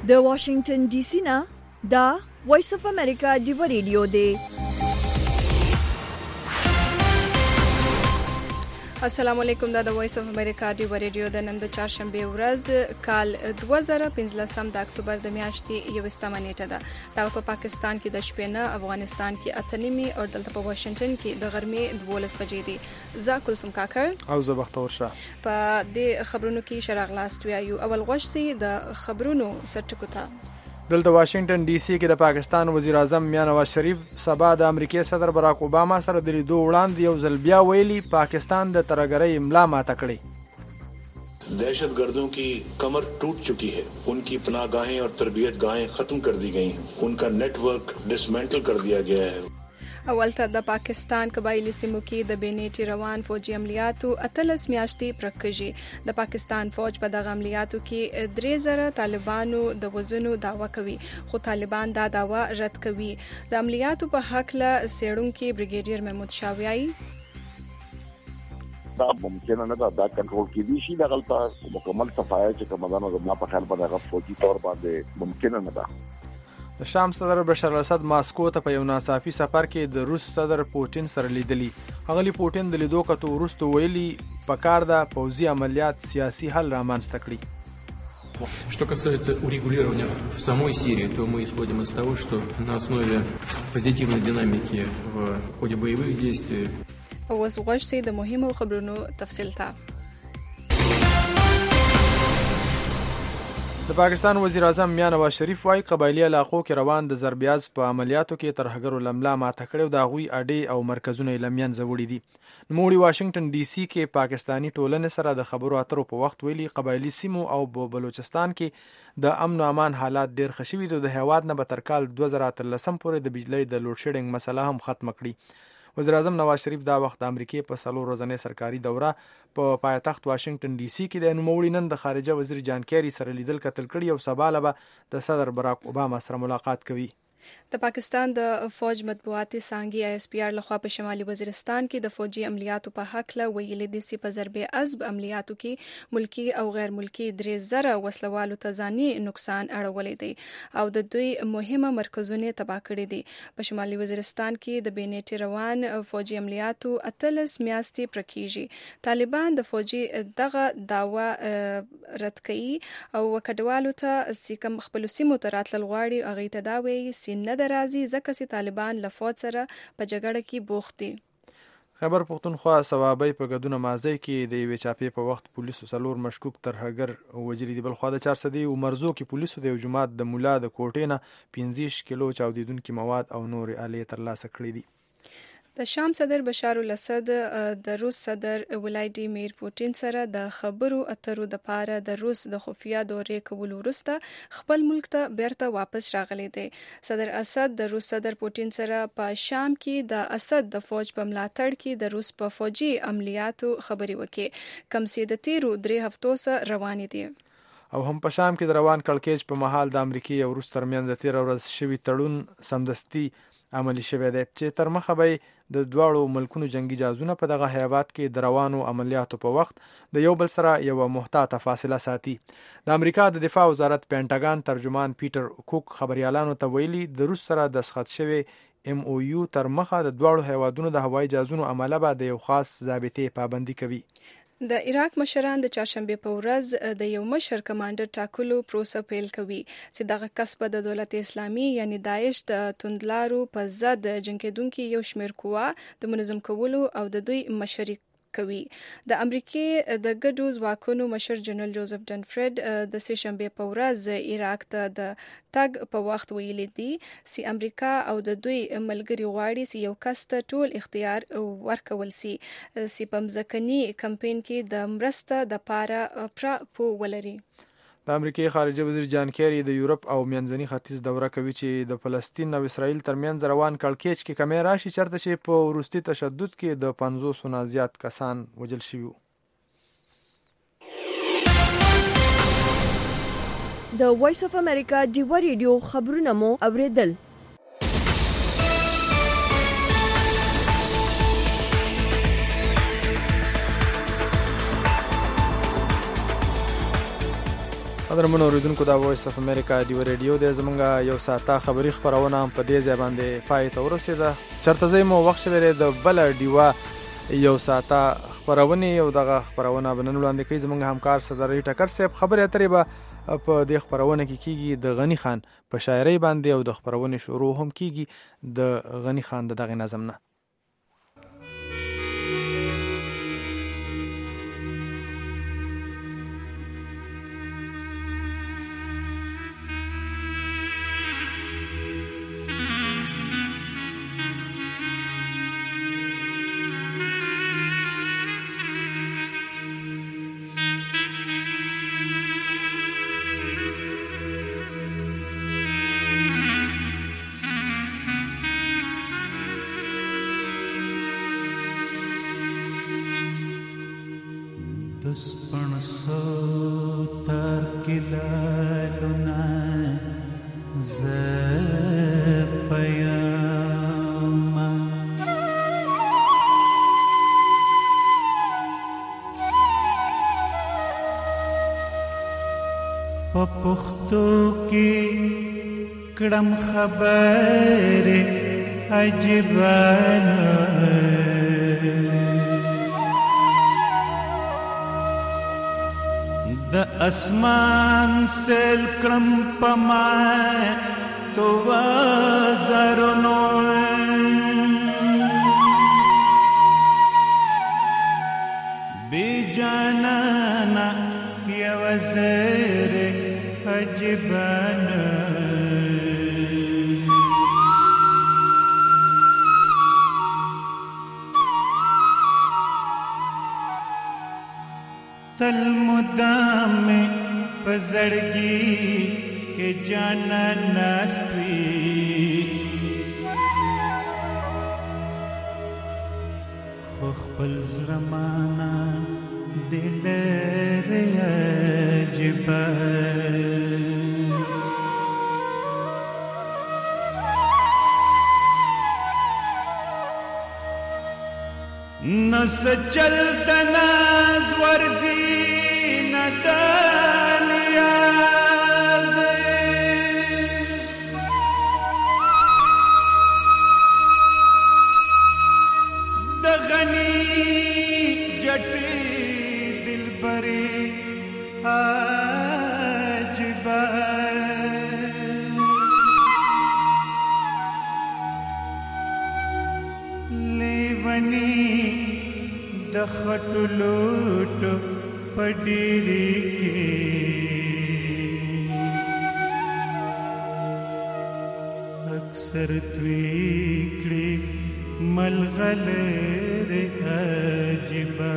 د واشنگټن ډي سي نه دا وایس اف امریکا ډیو ریډیو دی. السلام علیکم. دا د وایس اف امریکا ډیو ریډیو د نن د چهارشنبه ورځ کال 2015 د اکتوبر د میاشتې 21 نیټه ده. دا په پاکستان کې د شپې نه، افغانستان کې 8:30 او دلته په واشنگټن کې د غرمې 12 بجې دي. زه کلثوم کاکړ او زه بختور شاه په دې خبرونو کې شراغلاست یو اول غوښتي د خبرونو سرټکو ته. دلته واشنگټن ډي سي کې د پاکستان وزیر اعظم میاں نواز شریف سبا د امریکای صدر براک اوباما سره د لیدو وړاندې یو ځل بیا ویلي پاکستان د ترهګرۍ املا ماته کړې. दहशत गर्दों की कमर टूट चुकी है, उनकी पनाहगाहें और तरबियत गाहें खत्म कर दी गई हैं, उनका नेटवर्क डिसमेंटल कर दिया गया है. اولته د پاکستان قبایلی سیمو کې د بینیټي روان فوجي عملیاتو 18 میاشتې پرکږي. د پاکستان فوج په دغه عملیاتو کې 3000 طالبانو د وژنو دعوا کوي، خو طالبان دا دعوا رد کوي. د عملیاتو په حق له سیړونکو بریګیډیر محمود شاویای دا ممکن نه دا کنټرول کیدی شي، د غلطه مکمل صفایي چې کومه زما په خیال باندې فوجي تور باندې ممکن نه ده. د شام صدر بشار الاسد ماسکو ته په یو ناڅاپي سفر کې د روس صدر پوتین سره لیدلی. هغه پوتین د لیدو کتو وروسته ویلي پکار ده پوځي عملیات سیاسي حل رامنځته کړي. Что касается урегулирования в самой Сирии, то мы исходим из того, что на основе позитивной динамики в ходе боевых действий. اوس غوښتي د مهمو خبرونو تفصیل ته. د پاکستان وزیر اعظم میاں نواز شریف وايي قبایلی علاقو کې روان د ضربیاز په عملیاتو کې ترهګرو لملا ماته کړې او د هغوی اډې او مرکزونه یې له منځه وړي دي. نوموړي واشنگټن ډي سي کې پاکستاني ټولنې سره د خبرو اترو په وخت ویلي قبایلی سیمو او بلوچستان کې د امن او امان حالات ډېر ښه شوي دي. د هیواد نه به تر کال 2013 پورې د بجلی د لوډ شیډینګ مسله هم ختمه کړي. وزیر اعظم نواز شریف دا وخت د امریکای په 4 ورځنۍ سرکاري دوره په پایتخت واشنگټن ډي سي کې د نوموړي نن د خارجه وزیر جان کیری سره لیدل کتل کړي او سبا له د صدر براک اوباما سره ملاقات کوي. د پاکستان د فوج مطبوعاتي څانګې ISPR لخوا په شمالي وزیرستان کې د فوجي عملیاتو په حق له ویلي دي چې په ضرب عزب عملیاتو کې ملکی او غیر ملکی 3000 وسلوالو ته ځاني نقصان اړولې دي او د دوی مهمه مرکزونه تباه کړې دي. په شمالي وزیرستان کې د بینیټي روان فوجي عملیاتو 18 میاشتې پرکیږي. طالبان د فوجي دغه داوا رد کوي او وکډوالو ته سیکم خپل سیمو ته راتلل غواړي هغه ته دا وایي نه درازي ځکه چې طالبان له فوج سره په جګړه کې بوخت دي. خیبر پختونخوا صوابۍ په ګدونه مازی کې د یوې چاپې په وخت پولیسو 4 مشکوک ترهګر وژلي دي. بلخوا د 400 عمرزو کې پولیسو د یو جماعت د مولا د کوټې نه 15 کیلو چاودیدونکي مواد او نور آلې ترلاسه کړي دي. د شام صدر بشار الاسد د روس صدر ولادیمیر پوتین سره د خبرو اترو د پاره د روس د خفیه دورې کول وروسته خپل ملک ته بیرته واپس راغلی دی. صدر اسد د روس صدر پوتین سره په شام کې د اسد د فوج په ملاتړ کې د روس په فوجي عملیاتو خبري وکړي کوم چې د تیرو 3 هفتو سره روان دي. او هم په شام کې د روان کړکېچ په محل د امریکای او روس ترمنځ د 13 ورځ شوی تړون سمدستي عملی شوی دی چې تر مخه به د دواړو ملکونو جنگي جهازونه په دغه هیواد کې د روانو عملیاتو په وخت د یو بل سره یو محتاطه فاصله ساتي. د امریکا د دفاع وزارت پینټاګان ترجمان پیټر کوک خبريالانو ته ویلي د روس سره دسخط شوی MOU تر مخه د دواړو هیوادونو د هوایي جهازونو عمله به د یو خاص ضابطې پابندي کوي. د عراق مشران د چهارشنبه په ورځ د یو مشر کمانډر ټاکلو پروسه پیل کوي چې دغه کسب د دولت اسلامي یعنی داعش د توندلارو په ضد جنگیدونکو یو شمیر قوا د منظم کولو او د دوی مشري کوي. د امریکای د ګډو ځواکونو مشر جنرال جوزف ډنفرد د سهشنبه په ورځ عراق ته د تګ په وخت ویلي دي چې امریکا او د دوی ملګری غواړي چې یو کس ته ټول اختیار ورکول شي چې په مځکني کمپاین کې د مرسته د پاره پرو ولري. د امریکای خارجه وزیر جان کیری د یورپ او منځني ختیځ دوره کوي چې د فلسطین او اسرائیل ترمنځ روان کړکېچ کې کمی راشي چرته چې په وروستي تشدد کې د 500 نه زیات کسان وژل شوي. د وایس اف امریکا ډیو ریډیو خبرونه مو اوریدل. قدرمنو اوریدونکو دا وایس اف امریکا دی ریډیو د زمونږه یو ساعته خبری خبرونه په دې ځای باندې پای ته ورسېده. چرته زې مو وخت شوی د بل ډیوا یو ساعته خبرونه یو دغه خبرونه بنن وړاندې کوي زمونږ همکار صدر ټکر صاحب. خبرې اترې به په دې خبرونه کې کیږي د غنی خان په شاعرۍ باندې او د خبرونه شروع هم کیږي د غنی خان دغه نظم نه. پختو کی کڑم خبر عجبان د اسمان سیل کڑم پما تو وزرنو بی جانانا یا وزر عجبان تل مدام پزړګي کې جانا ناستوي خو خپل زمانہ دل عجبا نس چلت ناز ورزی ندانیاز دغنی جٹی دل بری عجبا لیونی دخټلوټ پډيري کې اکثر تویکړي ملغلر عجبا.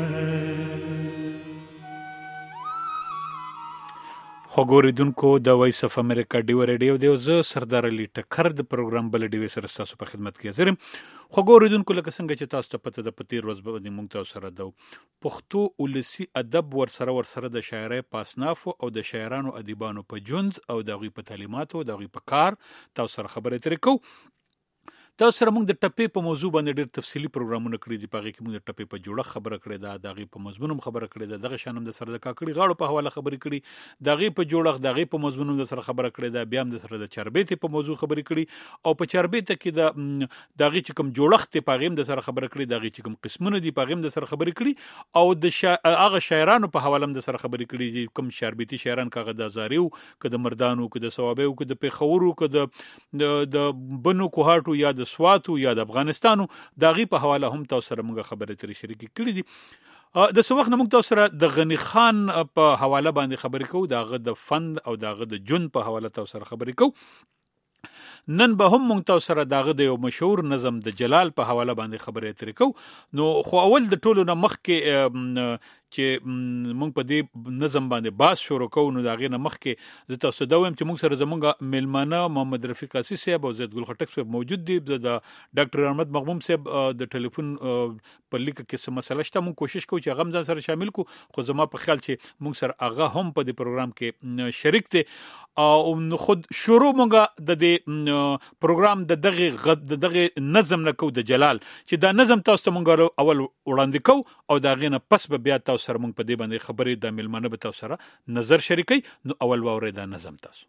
خوګوریدونکو د وایس اف امریکا ډیو ریډیو دیو زه سردار علي ټکر د پروګرام بل ډیو سره تاسو په خدمت کې حاضر یم. خوګوریدونکو لکه څنګه چې تاسو ته پته د پتی روز باندې مونږ تاسو سره دو پښتو ولسی ادب ورسره د شاعرۍ پاسنافو او د شاعرانو ادیبانو په ژوند او د غوی په تعلیماتو د غوی په کار تاسو سره خبرې ترې کوو. تاسو سره موږ د ټپې په موضوع باندې ډېر تفصیلی پروګرامونه کړی دي. په هغې کې موږ د ټپې په جوړښت خبره کړې ده، د هغې په مضمون هم خبره کړې ده، دغه شان هم د سره د کاکړي غاړو په حواله خبرې کړي، د هغې په جوړښت د هغې په مضمون هم د سره خبره کړې ده، بیا هم د سره د چاربیتې په موضوع خبرې کړي او په چاربیته کې د هغې چې کوم جوړښت دی په هغې هم د سره خبره کړي، د هغې چې کوم قسمونه دي په هغې هم د سره خبرې کړي او د هغه شاعرانو په حواله هم د سره خبرې کړي چې کوم چاربیتي شاعران که هغه د ازاري وو، که د مردانو، که د صوابیو، که د پېښور وو، که د بنو کوهاټو یا د سواتو یا د افغانستانو، د هغې په حواله هم تاسو سره موږ خبرې ترې شریکې کړي دي. د څه وخت نه موږ تاسو سره د غني خان په حواله باندې خبرې کوو، د هغه د فن او د هغه د ژوند په حواله تاسو سره خبرې کوو. نن به هم موږ تاسو سره دغه د یو مشهور نظم د جلال په حواله باندې خبرې ترې کوو. نو خو اول د ټولو نه مخکې چې موږ په دې نظم باندې باس شروع کوو، نو د هغې نه مخکې زه تاسو ته وایم چې موږ سره زموږ میلمانه محمد رفیق قاسي صاحب او زید ګل خټک صاحب موجود دي. د ډاکټر احمد مغموم صاحب د ټلیفون په لیکه کې څه مسله شته، موږ کوشش کوو چې هغه هم ځان سره شامل کړو، خو زما په خیال چې موږ سره هغه هم په دې پروګرام کې شریک دی. او خود شروع موږ د دې پروګرام د دغه نظم نه کوو د جلال، چې دا نظم تاسو ته موږ اول وړاندې کوو او د هغې نه پس به بیا تاسو تاسو سره موږ په دې باندې خبرې د ملمنه به تاسو سره نظر شریکي. نو اول واوري دا نظم تاسو.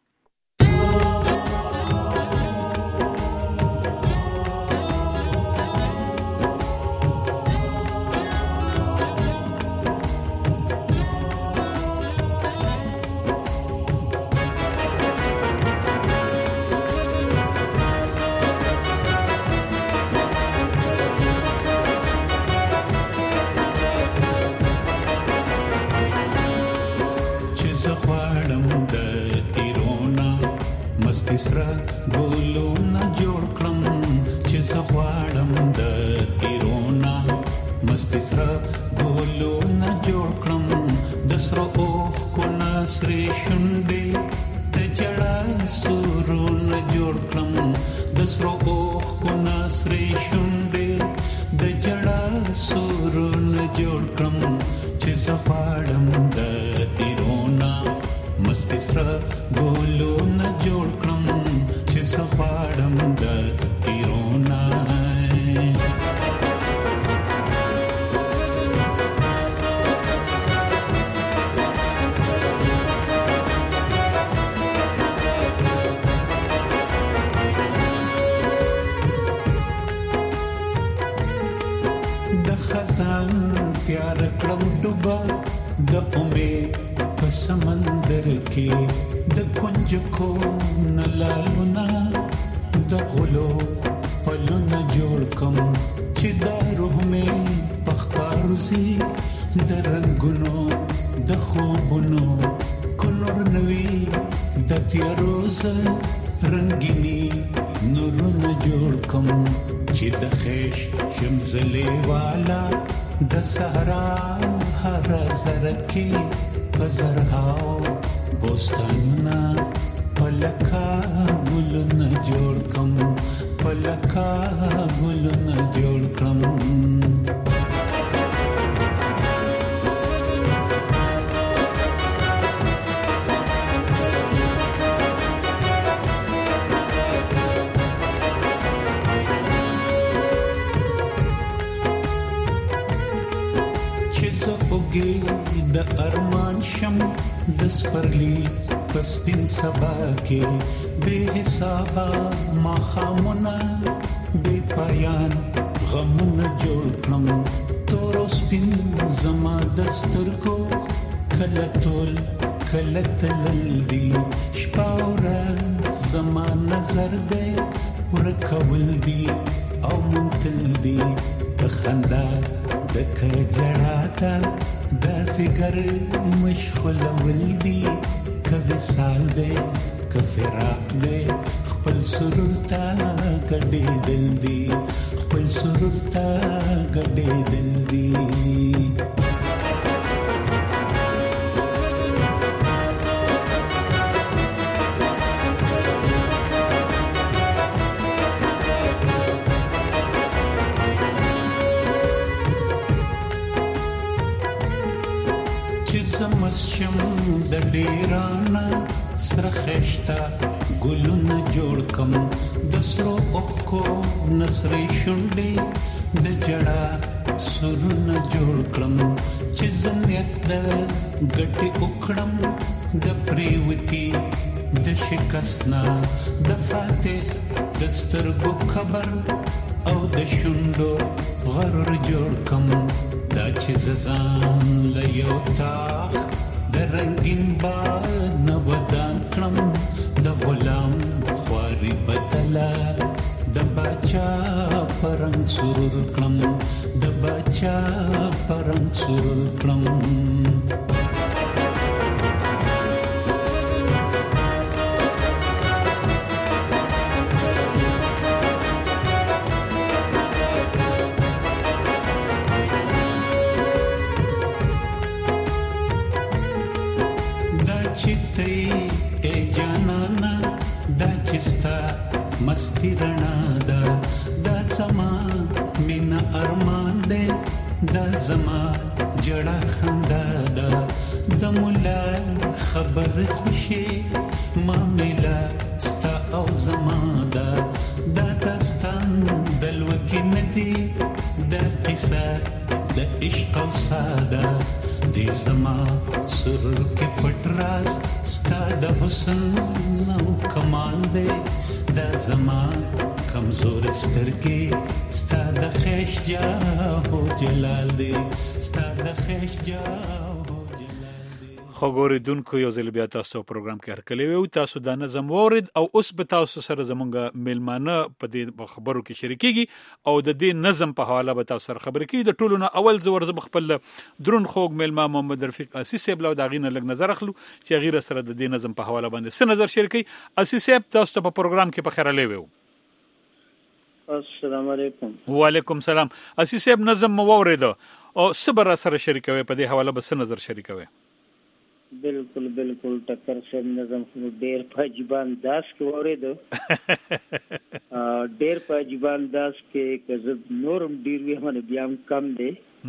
سره ګلونه جوړ کړم چې زغواړم د ایرونا مست سره ګلونه جوړ کړم د سرو اوخ کو نسري شونډې د جړا سورونه جوړ کړم د سرو اوخ کو نسري شونډې د جړا سورونه جوړ کړم چې زغواړم د ایرونا مست سره ګلونه جوړ کړم چې زغواړم د ایرونا. د خزان تیار کړم ډوبه د امید په سمندر کې د کنج کو نلالونا د غلو پلونه جوړ کم چې دا روح مې پخکاروزی د رنگونو د خوبونو کلور نوی د تیاروز رنگینی نورونه جوړ کم چې د خیش شمزلی والا د صحرا هر زرکی پزرهاو بوستاننا پلکا گلونه جوړ کم پلکا گلونه جوړ کم. د ارمان شم د سپرلی پسپین سبا کې بے حسابا مخامونه بے پایان غمونه جوړ کړم تور سپین زما دسترګو کله تول کله تلل دی شپاوره زما نظر دی ورکول دی او منتل دی خندا د کجړاتا د سیګر مشغول ولدي کله سال دې کفراق دې خپل سرور تا کډې دل دي خپل سرور تا کډې دل دي. شم د ډیرانا سره خشتا ګلونه جوړ کم د سرو اوخو نسري شونډې د جړا سرونه جوړ کړم چې زنیت د ګټي وکړم د پریوتی د شکستنا د فاتح د سترګو خبر او د شونډو غرور جوړ کم دا چې زان لیو تاخ د رنگین باد نو ودان کړم د غلام خواري بدلا د بچا پرنګ سرور کړم د بچا پرنګ سرور کړم. مستی رڼا دا زما مینا ارمان دې دا زما جړه خندا دا د مولا خبر خوشي ما ملا ستا او زما دا داستان دلوکې ندی د قصه د عشق او ساده زما سرور کې پټ راز ستا د حسن نو کمال دې دا زما کمزور سترګې ستا د خیش جاو جلال دې ستا د خیش جاو خو ګوریدونکو یو ځل بیا تاسو پروګرام کې هرکلی وو تاسو د نظم وورد او اوس به تاسو سره زمونږ میلمانه په دې خبرو کې شریکيږي او د دې نظم په حواله به تاسو سره خبرې کوي د ټولو نه اول زور زم خپل درون خوګ میلما محمد رفیق اسیس صاحب له داغینه لګ نظر اخلو چې غیر سره د دې نظم په حواله باندې څه نظر شریکي اسیس صاحب تاسو ته په پروګرام کې په خیر لوي السلام علیکم وعلیکم السلام اسیس صاحب نظم وورید او صبر سره شریکوي په دې حواله به څه نظر شریکوي بالکل ټکر سم نظم خو ډیر په جبان داس کې اورید ډیر په جبان داس کې کزب نورم ډیر وی هم بیا کم دی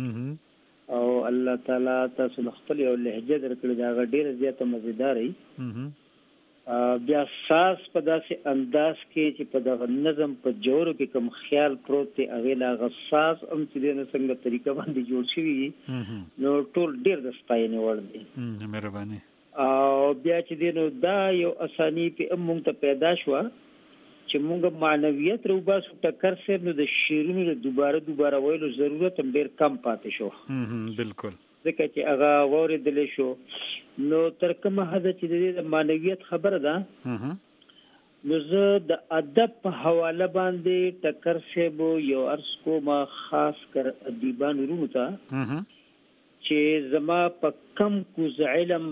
او الله تعالی تاسو خپل یو لهجه درکړي دا ډیر زیاته مزیداري بیا ساس په داسې انداز کې چې په دغه نظم په جوړو کې کوم خیال پروت دی هغه لا غساس ام چې د څنګه طریقه باندې جوړ شوی نو ټول ډیر د ستاینې وړ دی مهرباني او بیا چې نو دا یو اسانی په موږ ته پیدا شو چې موږ معنویت روباسو ټکر سره نو د شیرونو دوباره ویلو ضرورت هم ډیر کم پاتې شو بالکل ځکه چې هغه وریدل شو نو تر کومه حد چې د معنویت خبره ده نو زه د ادب په حواله باندې ټکر سیبو یو ارس کومه خاص کر ادیبان ورونو ته چې زما په کم کوز علم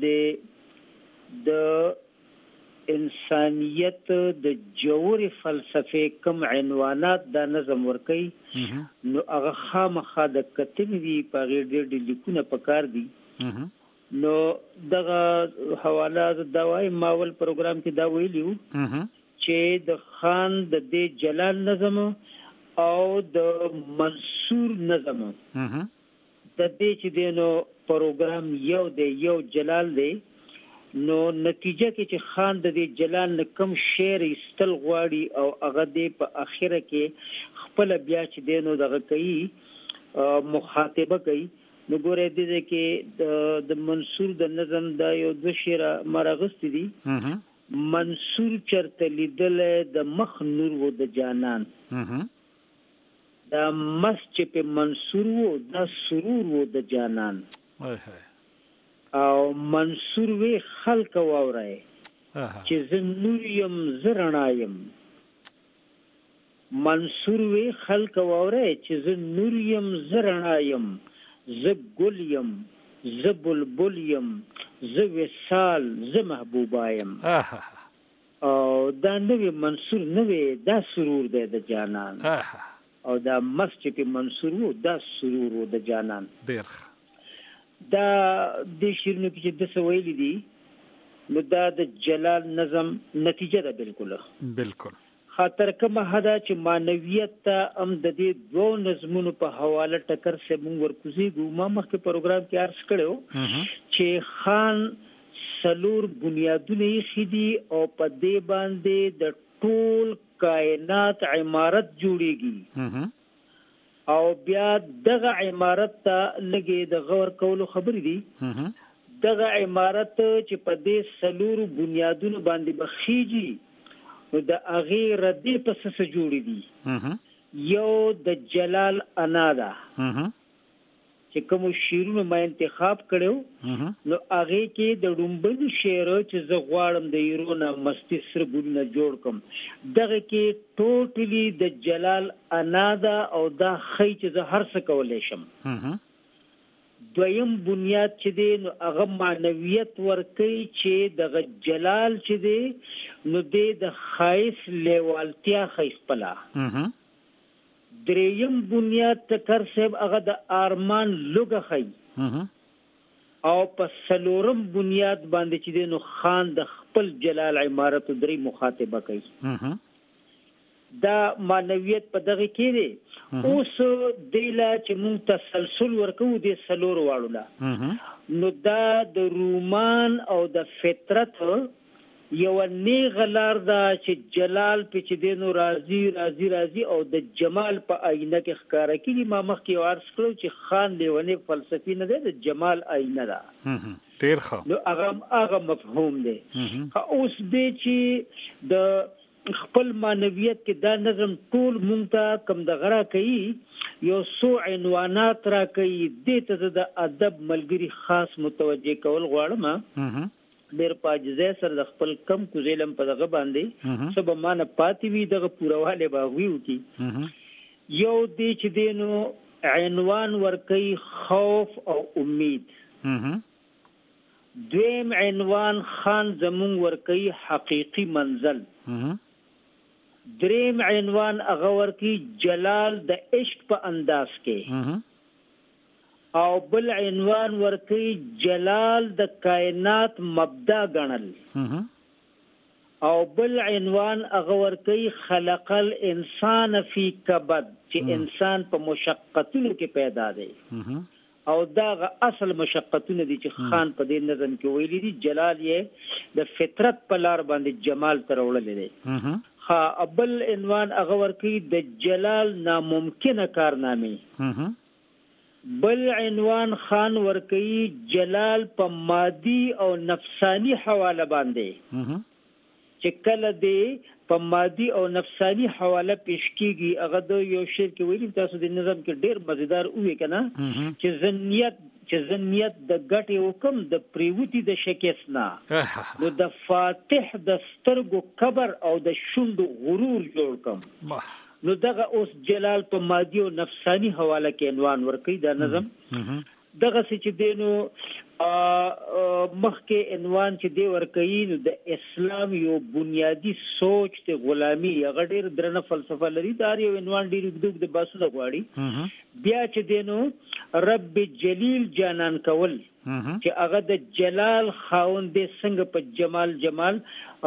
باندې د انسانیت د جوړ فلسفه کم عنوانات دا نظم ورکي نو هغه خامخا د کتن دی په غیر ډېر لیکونه پکار دي نو دغه حواله د دوای ماول پروګرام کې دا ویلیو چې د خان د دې جلال نظم او د منصور نظم د دې چې دینو پروګرام یو جلال دی نو نتیجه کې چې خان د دې جلال نه کم شعر استل غواړي او هغه دې په اخره کې خپل بیا چې دینو دغه کوي مخاطبه کوي نو ګوره دې کې د منصور د نظم دا یو د شعر مرغست دي منصور چرته لیدل د مخ نور و د جانان دا مسجد په منصور و د سرور و د جانان او منصور وی خلق واورای چې زه نور یم زرنایم منصور وی خلق واورای چې زه نور یم زرنایم زه ګل یم زه بلبل یم زه وصال زه محبوبایم او دا نوې منصور نوې دا سرور دی د جانان او دا مسجد منصور و دا سرور و د جانان دا د شیرونو کې چې د سویل دي نو دا د جلال نظم نتیجه ده بالکل خاطر کومه حدا چې معنویت ته ام د دې دوه نظمونو په حواله ټکر سه مونږ ورکوزیږو ما مخکې پروګرام کې عرض کړو چې خان سلور بنیادونه یې خدي او په دې باندې د ټول کائنات عمارت جوړیږي او بیا دغه عمارت ته لګي د غور کولو خبرې دي دغه عمارت چې په دې سلور بنیادونو باندې بخیږي نو د اغه ردی په څه جوړې دي یو د جلال انا ده چې کوم شیرونو ما انتخاب کړو نو هغه کې د ډومبل شعر چې زه غواړم د ایرونه مستی سره ګونه جوړ کوم دغه کې ټوټلی د جلال انا ده او دا خی چې زه هر څه کولای شم دویم بنیاد چې دی نو هغه معنویت ورکي چې د جلال چې دی نو د خایس لیوالتیا خیس پلا دریم بنیاد تکر صاحب هغه د ارمان لوګه خی او په سلورم بنیاد باندې چې دی نو خان د خپل جلال عمارت درې مخاطبه کوي دا معنویت په دغه کې دی اوس دیلا چې مون تسلسل ورکو د سلور واړو لا نو دا د رومان او د فطرت یو نیغه لار ده چې جلال په چې دینو راځي او د جمال په آینه کې ښکارا کیږي. ما مخکې یو عرض کړو چې خان لیونی فلسفي نه ده، د جمال آینه ده. ډیر ښه. نو هغه مفهوم دی. اوس دی چې د خپل معنویت کې دا نظم ټول مونږ ته کم د غرا کوي، یو څو عنوانات را کوي. دې ته د ادب ملګری خاص متوجه کول غواړم. ډېر پاجزه سره د خپل کم کوزیلم په دغه باندې سبا مانه پاتې وي دغه پورواله باغوي وکي. یو دی چې دینو عنوان ورکي خوف او امید. دویم عنوان خان زمون ورکي حقيقي منزل. دریم عنوان هغه ورکي جلال د عشق په انداز کې. او بل عنوان ورکی جلال د کائنات مبدا گنل. او بل عنوان هغه ورکی خلق الانسان فی کبد، چې انسان په مشقتونو کې پیدا دی. او دا اصل مشقتونه دي چې خان په دې نظم کې ویلي دي. جلال یې د فطرت په لار باندې جمال تر وړل دي. بل عنوان هغه ورکی د جلال ناممکنه کارنامه. بل عنوان خان ورکی جلال په مادي او نفسانی حواله باندې، چې کله دی په مادي او نفسانی حواله پیش کیږي. هغه د یو شعر کې ویلي تاسو د نظم کې ډیر مزیدار وې کنه چې زنیت د ګټي حکم د پریوتی د شکسنا، نو د فاتح د سترګو کبر او د شوندو غرور جوړ کم. نو دغه اوس جلال په مادي او نفسانی حواله کې عنوان ورکي دا نظم. دغه چې دینو مخکې عنوان چې دی ورکي نو د اسلام یو بنیادی سوچ ته غلامی، هغه ډیر درنه فلسفه لري. دا یو عنوان ډیر وګدوګ د باسو د غواړي. بیا چې دینو رب جلیل جانان کول، چې هغه د جلال خاوند څنګه په جمال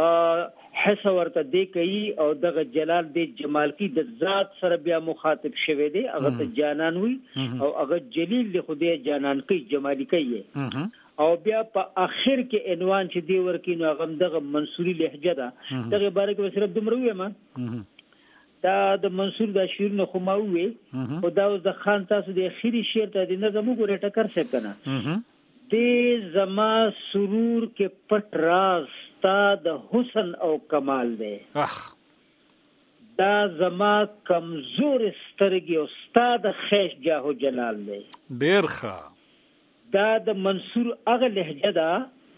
حس ورته دی کوي. او دغه جلال دی جمال کی د ذات سره بیا مخاطب شوی دی، هغه ته جانان وي. او هغه جلیل له خدای جانان کوي، جمالی کوي. او بیا په اخر کې عنوان چې دی ورکی نو هغه دغه منصوري لهجه ده. دغه باره کې صرف دومره وایم. دا د منصور د شعر نه خو ما وې، او دا د خان تاسو د اخیری شعر ته د نظم وګورئ ټکر څه کنه. دې زما سرور کې پټ راز تا د حسن او کمال دی. دا زما کمزور سترګې او ستا د خیش جاهو جلال دی. ډیر ښه. دا د منصور هغه لهجه ده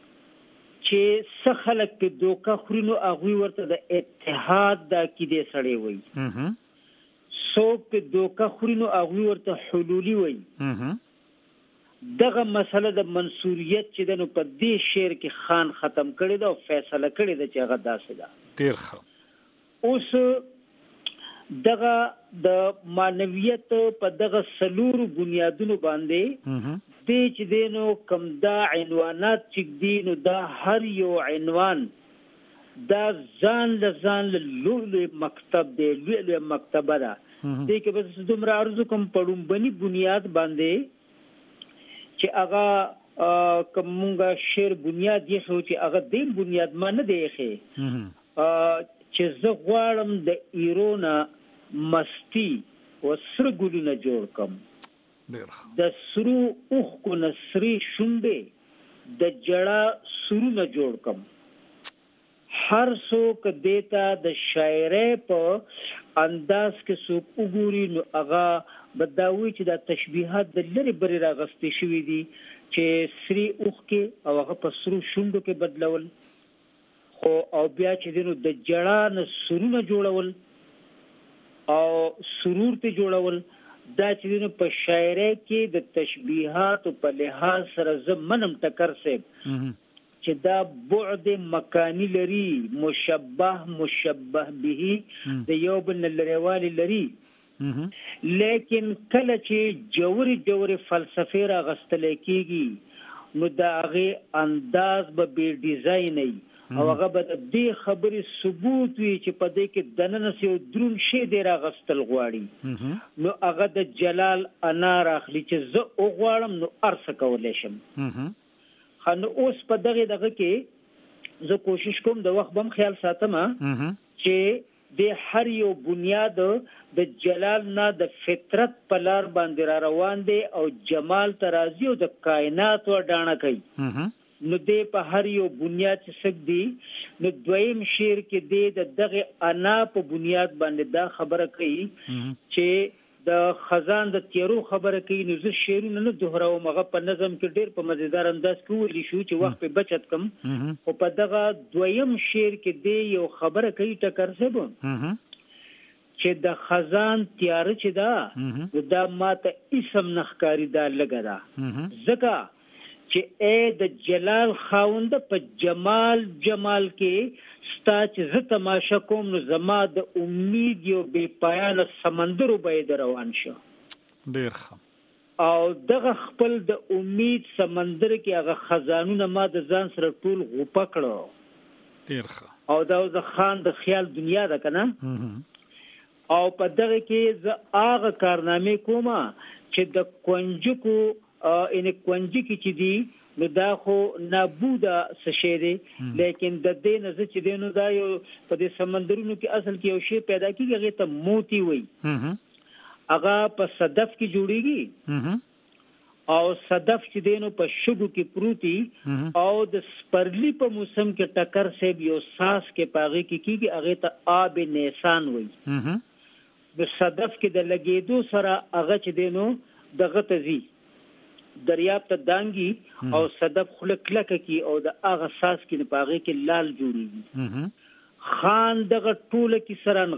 چې څه خلک په دوکه خوري نو هغوی ورته د اتحاد د عقیدې سړی وایي. څوک په دوکه خوري نو هغوی ورته حلولي وایي. دغه مسله د منصوریت چې د نو په دې شعر کې خان ختم کړی دا او فیصله کړی دا چې هغه داسې ده. ډیر ښه. اوس دغه د معنویت په دغه سلور بنیادونو باندې دې چې دینو کم دا عنوانات چې دینو دا هر یو عنوان دا ځان له لوی مکتب دی، لوی مکتبه ده. دې کې بس دومره عرض کوم پړم بني بنیاد باندې چې هغه کومه شعر بنیاد یې خو چې هغه دیم بنیاد ما نه دی ښه. چې زه غواړم د ایرونه مستی و سر ګلونه جوړ کم. د سرو اوخ کو نسری شونډې د جړه سرونه جوړ کم. هر څوک دیتا د شاعری په انداز کې څوک وګوري نو هغه بداوی چې د تشبیهات د لری بری راغستې شوې دي چې سری اوخ کې او هغه په سرو شونډو کې بدلول. خو او بیا چې دینو د جړه نه سرونه جوړول او سرور ته جوړول، دا چې دینو په شاعری کې د تشبیهات په لحاظ سره زمنم ټکر سه چې دا بعد مکانی لري، مشبه به د یو بل لریوالي لري. لیکن کله چې جوړي فلسفه را غستل کېږي نو دا هغه انداز به بی ډیزاین او هغه به د دې خبرې ثبوت وي چې په دې کې دننه یو درون شی دی را غستل غواړي. نو هغه د جلال انا راخلی چې زه وغواړم نو ارڅ کولای شم. خو اوس په دغه کې زه کوشش کوم د وخت بم خیال ساتم چې د هر یو بنیاد د جلال نه د فطرت په لار باندې را روان دی او جمال ترازی او د کائنات و ډانه کوي. نو د په هر یو بنیاد چې سګ دی نو دویم شعر کې د دغه انا په بنیاد باندې دا خبره کوي چې د خزان د تیرو خبره کوي. نو زه شعرونه نه دوهراوم، هغه په نظم کې ډېر په مزیدار انداز کې ویلی شو چې وخت په بچت کم. او په دغه دویم شعر کې دی یو خبره کوي ټکر سبو چې د خزان تیار چې دا دا ماته اسم نخکاری دا لګا دا زکه چې اے د جلال خاوند په جمال کې ستا چې زه تماشا کوم نو زما د امید یو بې پایانه سمندر وبې روان شو. ډېر ښه. او دغه خپل د امید سمندر کې هغه خزانونه ما د ځان سره ټول غوپه کړو. ډېر ښه. او دا د خان د خیال دنیا ده کنه. او په دغه کې زه هغه کارنامې کومه چې د کونجکو ان کونجکی چې دی نو دا خو نابوده سشيري، لیکن د دې نه چې دینو دا یو په دې سمندرونو کې اصل کې یو شی پیدا کیږي هغه ته موتی وي. هغه په صدف کې جوړیږي او صدف چې دینو په شګو کې پروتي او د سپرلی په موسم کې ټکر سیب یو ساس کې پاغي کې کیږي هغه ته آب نیسان وي. د صدف کې د لګیدو سره هغه چې دینو دغه تزي دریاب ته دانګي او صدف خلک کلک کی او د هغه ساس کې پاغي کې لال جوړیږي. خان دغه ټوله کې سران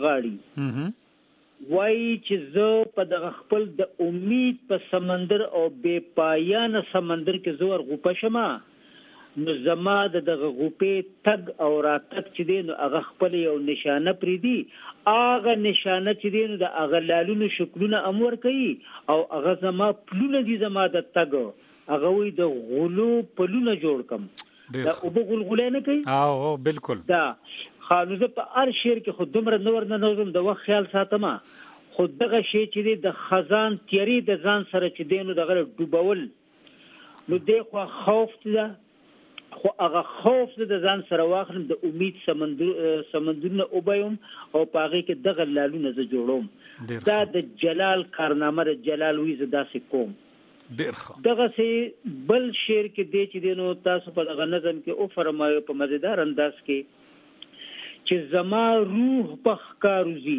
غاړي وای چې زه په دغه خپل د امید په سمندر او بے پایانه سمندر کې زور غوپه شمه. نو زما دغه غوپې تګ او راتګ چې دی نو هغه خپل یو نشانه پری دی. هغه نشانه چې دی نو د هغه لالونو شکلونه امور کوي او هغه زما پلونه دي زما د تګ هغه وي د غلو پلونه جوړ کم. دا او بغلغله نه کوي. او بالکل دا خانوزه په هر شعر کې خود دمر نور نه نوزم د وخت خیال ساتم. خود دغه شی چې دی د خزان تیری د ځان سره چې دی نو دغه ډوبول نو دی خو خوف ده، خو هغه خوف د ځان سره واخلم د امید سمندرونه وبایم او پاغه کې دغه لالونه ز جوړوم. دا د جلال کارنامه د جلال وی زدا سي کوم. ډېر ښه. دغه سي بل شعر کې دی چې دینو تاسو په دغه نظم کې او فرمایو په مزیدار انداز کې چې زما روح پخکاروزی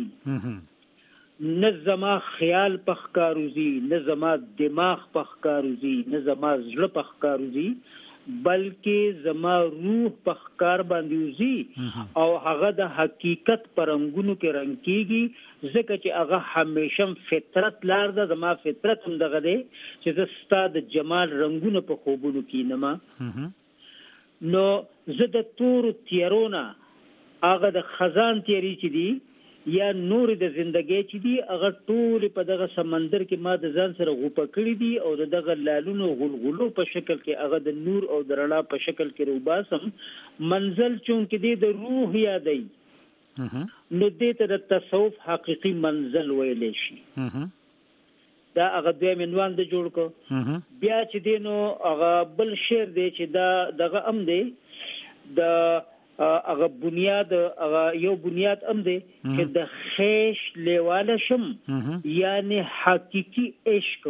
نه زما خیال پخکاروزی نه زما دماغ پخکاروزی نه زما زړه پخکاروزی بلکې زما روح پخکار باندې وزي او هغه د حقیقت پرنګونو کې رنگ کیږي ځکه چې هغه همیشم فطرت لار ده. زما فطرت هم دغه دی چې زه ستا د جمال رنگونو په خوبونو کې نما. نو زه د تور تیرونه هغه د خزان تیری چې دی یا نور د زندګۍ چې دی هغه ټول په دغه سمندر کې ما د ځان سره غوپه کړی دی او دغه لالونو غلغلو په شکل کې هغه د نور او د رڼا په شکل کې روباسم منزل چون کې دی د روح یادای نو دې ته د تصوف حقيقي منزل ویل شي. دا هغه دوی منوان د جوړ کو. بیا چې دینو هغه بل شعر دی چې دا دغه ام دی د هغه بنیاد هغه یو بنیاد ام دی چې د خیش لیواله شم یعنی حقيقي عشق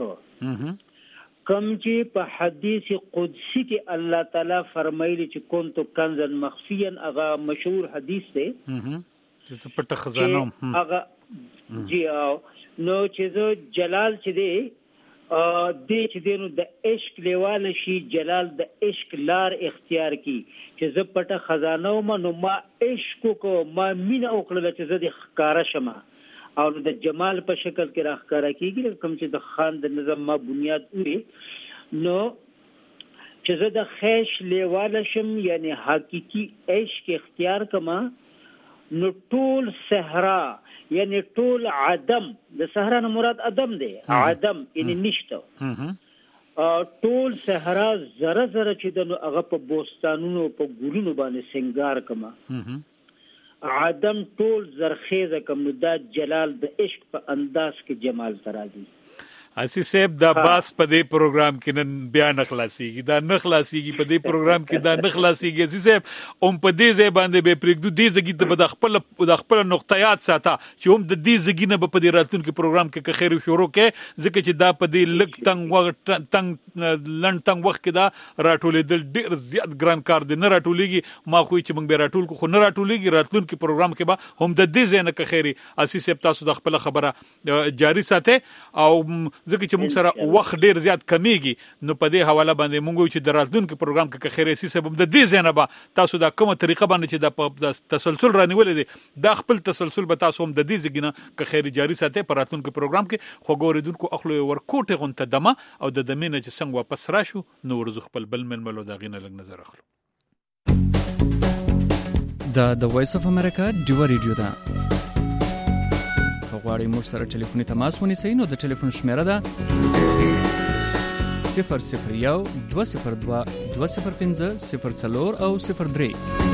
کم چې په حدیث قدسی کې الله تعالی فرمایلی چې كنت کنزا مخفيا هغه مشهور حدیث دی چې پټه خزانه هغه جی نو چې جلال چې دی دې چې دینو د عشق لیواله شي جلال د عشق لار اختیار کی چې زه پټه خزانه نو ما عشق کو ما مینا وکړه چې زه د ښکارا شمه او د جمال په شکل کې راخکارا کیږي کوم چې د خان د نظام ما بنیاد وي نو چې زه د خیش لیواله شم یعنی حقيقي عشق اختیار کما نو ټول صحرا یعنی ټول عدم د صحرا نه مراد عدم دی عدم یعنی نشته ټول صحرا زره زره چې د هغه په بوستانونو په ګورونو باندې سنگار کما عدم ټول زرخیزه کوم دا جلال د عشق په انداز کې جمال ترا دي. اسی صاحب دا باس په دې پروګرام کې نن بیا نه خلاصيږي دا نه خلاصيږي په دې پروګرام کې دا نه خلاصيږي اسی صاحب په دې ځای باندې به پرېږدو دې ځګي د خپل نقطيات ساته چې هم د دې ځګي نه په دې راتلونکي پروګرام کې خیر شروع کې ځکه چې دا په دې لګ تنګ وخت کې دا راټولېدل ډېر زیات ګران کار دی نه راټولېږي ما خو چې موږ به راټول کو خو نه راټولېږي راتلونکي پروګرام کې به هم د دې ځای نه خیري اسی صاحب تاسو د خپل خبره جاری ساتي او ځکه چې موږ سره وخت ډیر زیات کمیږي نو په دې حواله باندې موږ چې د راتلونکي پروګرام کې خیر اسی صاحب د دې ځای نه به تاسو دا کومه طریقه باندې چې د تسلسل رانیولې دي دا خپل تسلسل به تاسو هم د دې ځای نه خیر جاری ساتي په راتلونکي پروګرام کې خو ګوریدونکو اخلو ورکوټه غونته دمه او د دمینه چې څنګه واپس راشو نو ورزخ خپل بل منملو دا غینه لګ نظر اخلو دا د وایس اف امریکا ډیو ریډیو دا غواړئ موږ سره ټلیفوني تماس ونیسئ نو د ټلیفون شمیره ده 001 202 205 04 او 03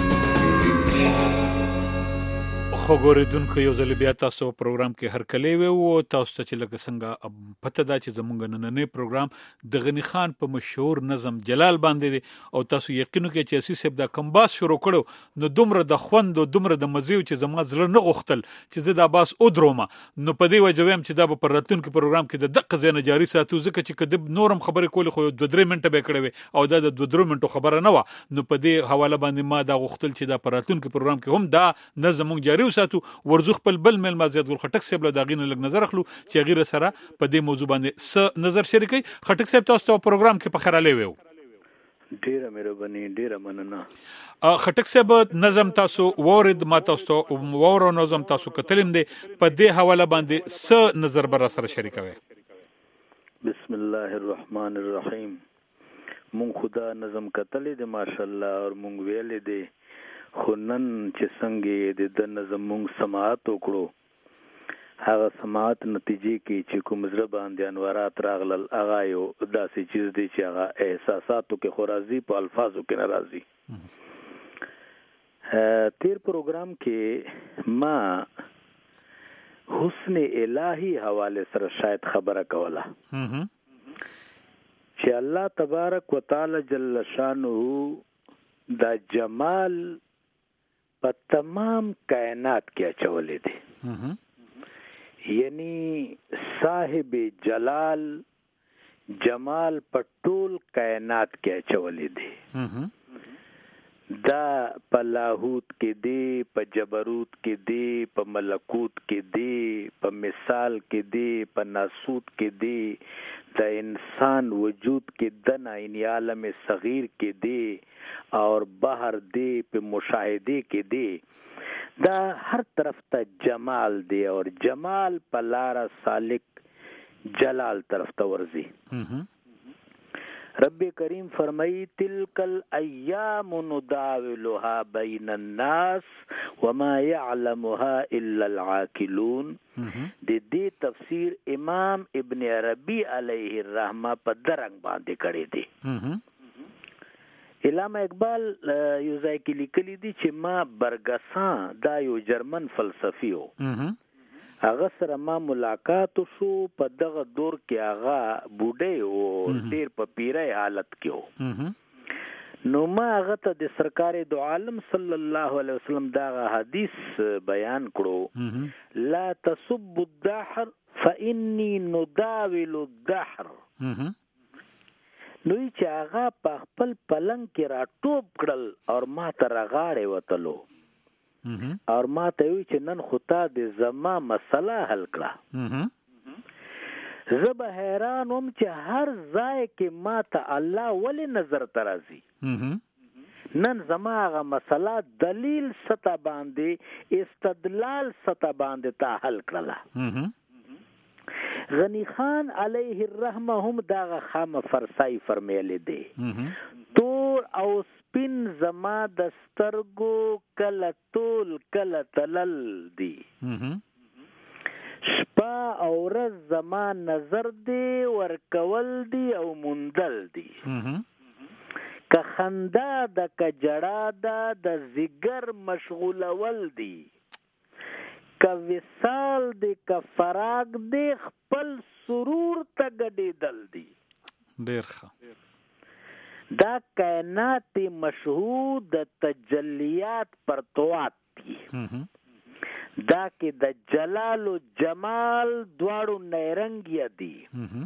خو ګوریدونکو یو ځل بیا تاسو پروګرام کې هر کله وو تاسو چې لکه څنګه پته دا چې زمونږ نننې پروګرام د غنی خان په مشهور نظم جلال باندې او تاسو یقینو کې چې اسی صاحب دا کمباس شروع کړو نو دومره د خوند او دومره د مزه چې زما زړه نه غوښتل چې زه دا باس او درومه نو په دې وجویم چې دا په راتلونکي پروګرام کې د دقه زنه جاری ساتو ځکه چې کده نورم خبرې کول خو 2-3 منټه به کړې او دا د 2-3 منټو خبره نه و نو په دې حواله باندې ما دا غوښتل چې دا په راتلونکي پروګرام کې هم دا نظم جاری ساتو ورزخ بل مل مازیات ګل خټک صاحب له داغینه لګ نظر اخلو چې غیر سره په دې موضوع باندې س نظر شریکي خټک صاحب تاسو ته پروګرام کې په خراله ویو ډیره مهرباني ډیره مننه خټک صاحب نظم تاسو ورید ما تاسو ورو نظم تاسو کتلم دي په دې حواله باندې س نظر بر سره شریکوي بسم الله الرحمن الرحیم مون خدا نظم کتلې دي ماشاءالله او مونږ ویلې دي خنن چې څنګه د نظم مونږ سماعت وکړو هغه سماعت نتیجې کې چې کوم زړه باندې انوارات راغلل هغه یو داسې چیز دی چې هغه احساساتو کې خورازي په الفاظو کې ناراضي تیر پروګرام کې ما حسن الهی حواله سره شاید خبره کوله چې الله تبارک وتعالى جل شانه دا جمال په تمام کائنات کې اچولې دي یعنی صاحب جلال جمال په ټول کائنات کې اچولې دي دا په لاهوت کې دی په جبروت کې دی په ملکوت کې دی په مثال کې دی په ناسوت کې دی د انسان وجود کې دنا ان عالم صغیر کې دی اور بہر دی په مشاهده کې دی دا هر طرف ته جمال دی اور جمال په لار سالک جلال طرف ته ورزي رب کریم فرمائی تلک الایام نداولها بین الناس وما يعلمها الا العاقلون دې تفسیر امام ابن عربی علیه الرحمه په درنګ باندې کړی دی علامه اقبال یو ځای کې لیکلی دی چې ما برګسان دا یو جرمن فلسفي و هغه سره ما ملاقات شو په دغه دور کې هغه بوډۍ او ډیر په پیره حالت کې و نو ما هغه ته د سرکار دو عالم صلی الله علیه وسلم دا حدیث بیان کړو لا تسب الدهر فإني نداول الدهر نو چې هغه په خپل پلنګ کې را ټوب کړل او ما ته راغاړې وتلو اور ما ته وی چې نن خطا د زما مسله حل کړه زه به حیران وم چې هر ځای کې ما ته الله ولی نظر ترازي نن زما هغه مسله دلیل ستا باندې استدلال ستا باندې تا حل کړله غنی خان علیه الرحمه هم دا خامه فرسای فرمیل دی تور او سپین زما د سترګو کله تول کله تلل دی شپه او ورځ زما نظر دی ورکول دی او مندل دی که خندا د کجړه د زیګر مشغولول دی که وصال دی که فراق دی خپل سرور ته ګډېدل دي. ډېر ښه. دا کائنات مشهود د تجلیات پرتوات دي. دا کې د جلال و جمال دواړو نیرنګیا دي.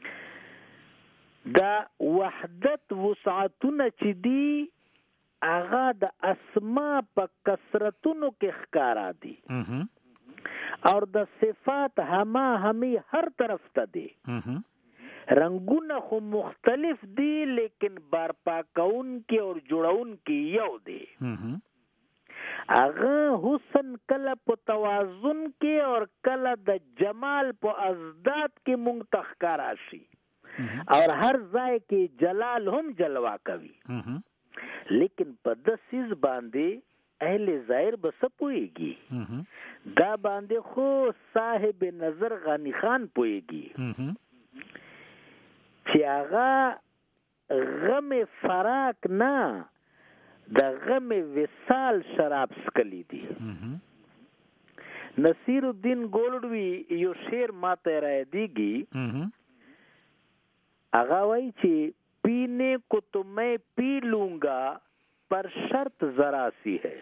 دا وحدت وسعتونه چې دي هغه د اسماء په کثرتونو کې ښکارا دي او د صفات هما همي هر طرف ته دي. رنگونه خو مختلف دي لیکن برپا کون کې اور جوړون کې یو دي. هغه حسن کله په توازن کې اور کله د جمال په ازداد کې مونږ ته ښکارا شي اور هر ځای کې جلال هم جلوه کوي. لیکن په د سیز باندې اهل ظاهر بس پويږي. دا باندې خو صاحب نظر غنی خان پويږي چې هغه غم فراق نه د غم وصال شراب سکلی دي. نصیر الدین گولډوی یو شعر ماته را دیږي. هغه وایي چې پینے کو تو میں پی لوں گا پر شرط ذرا سی ہے.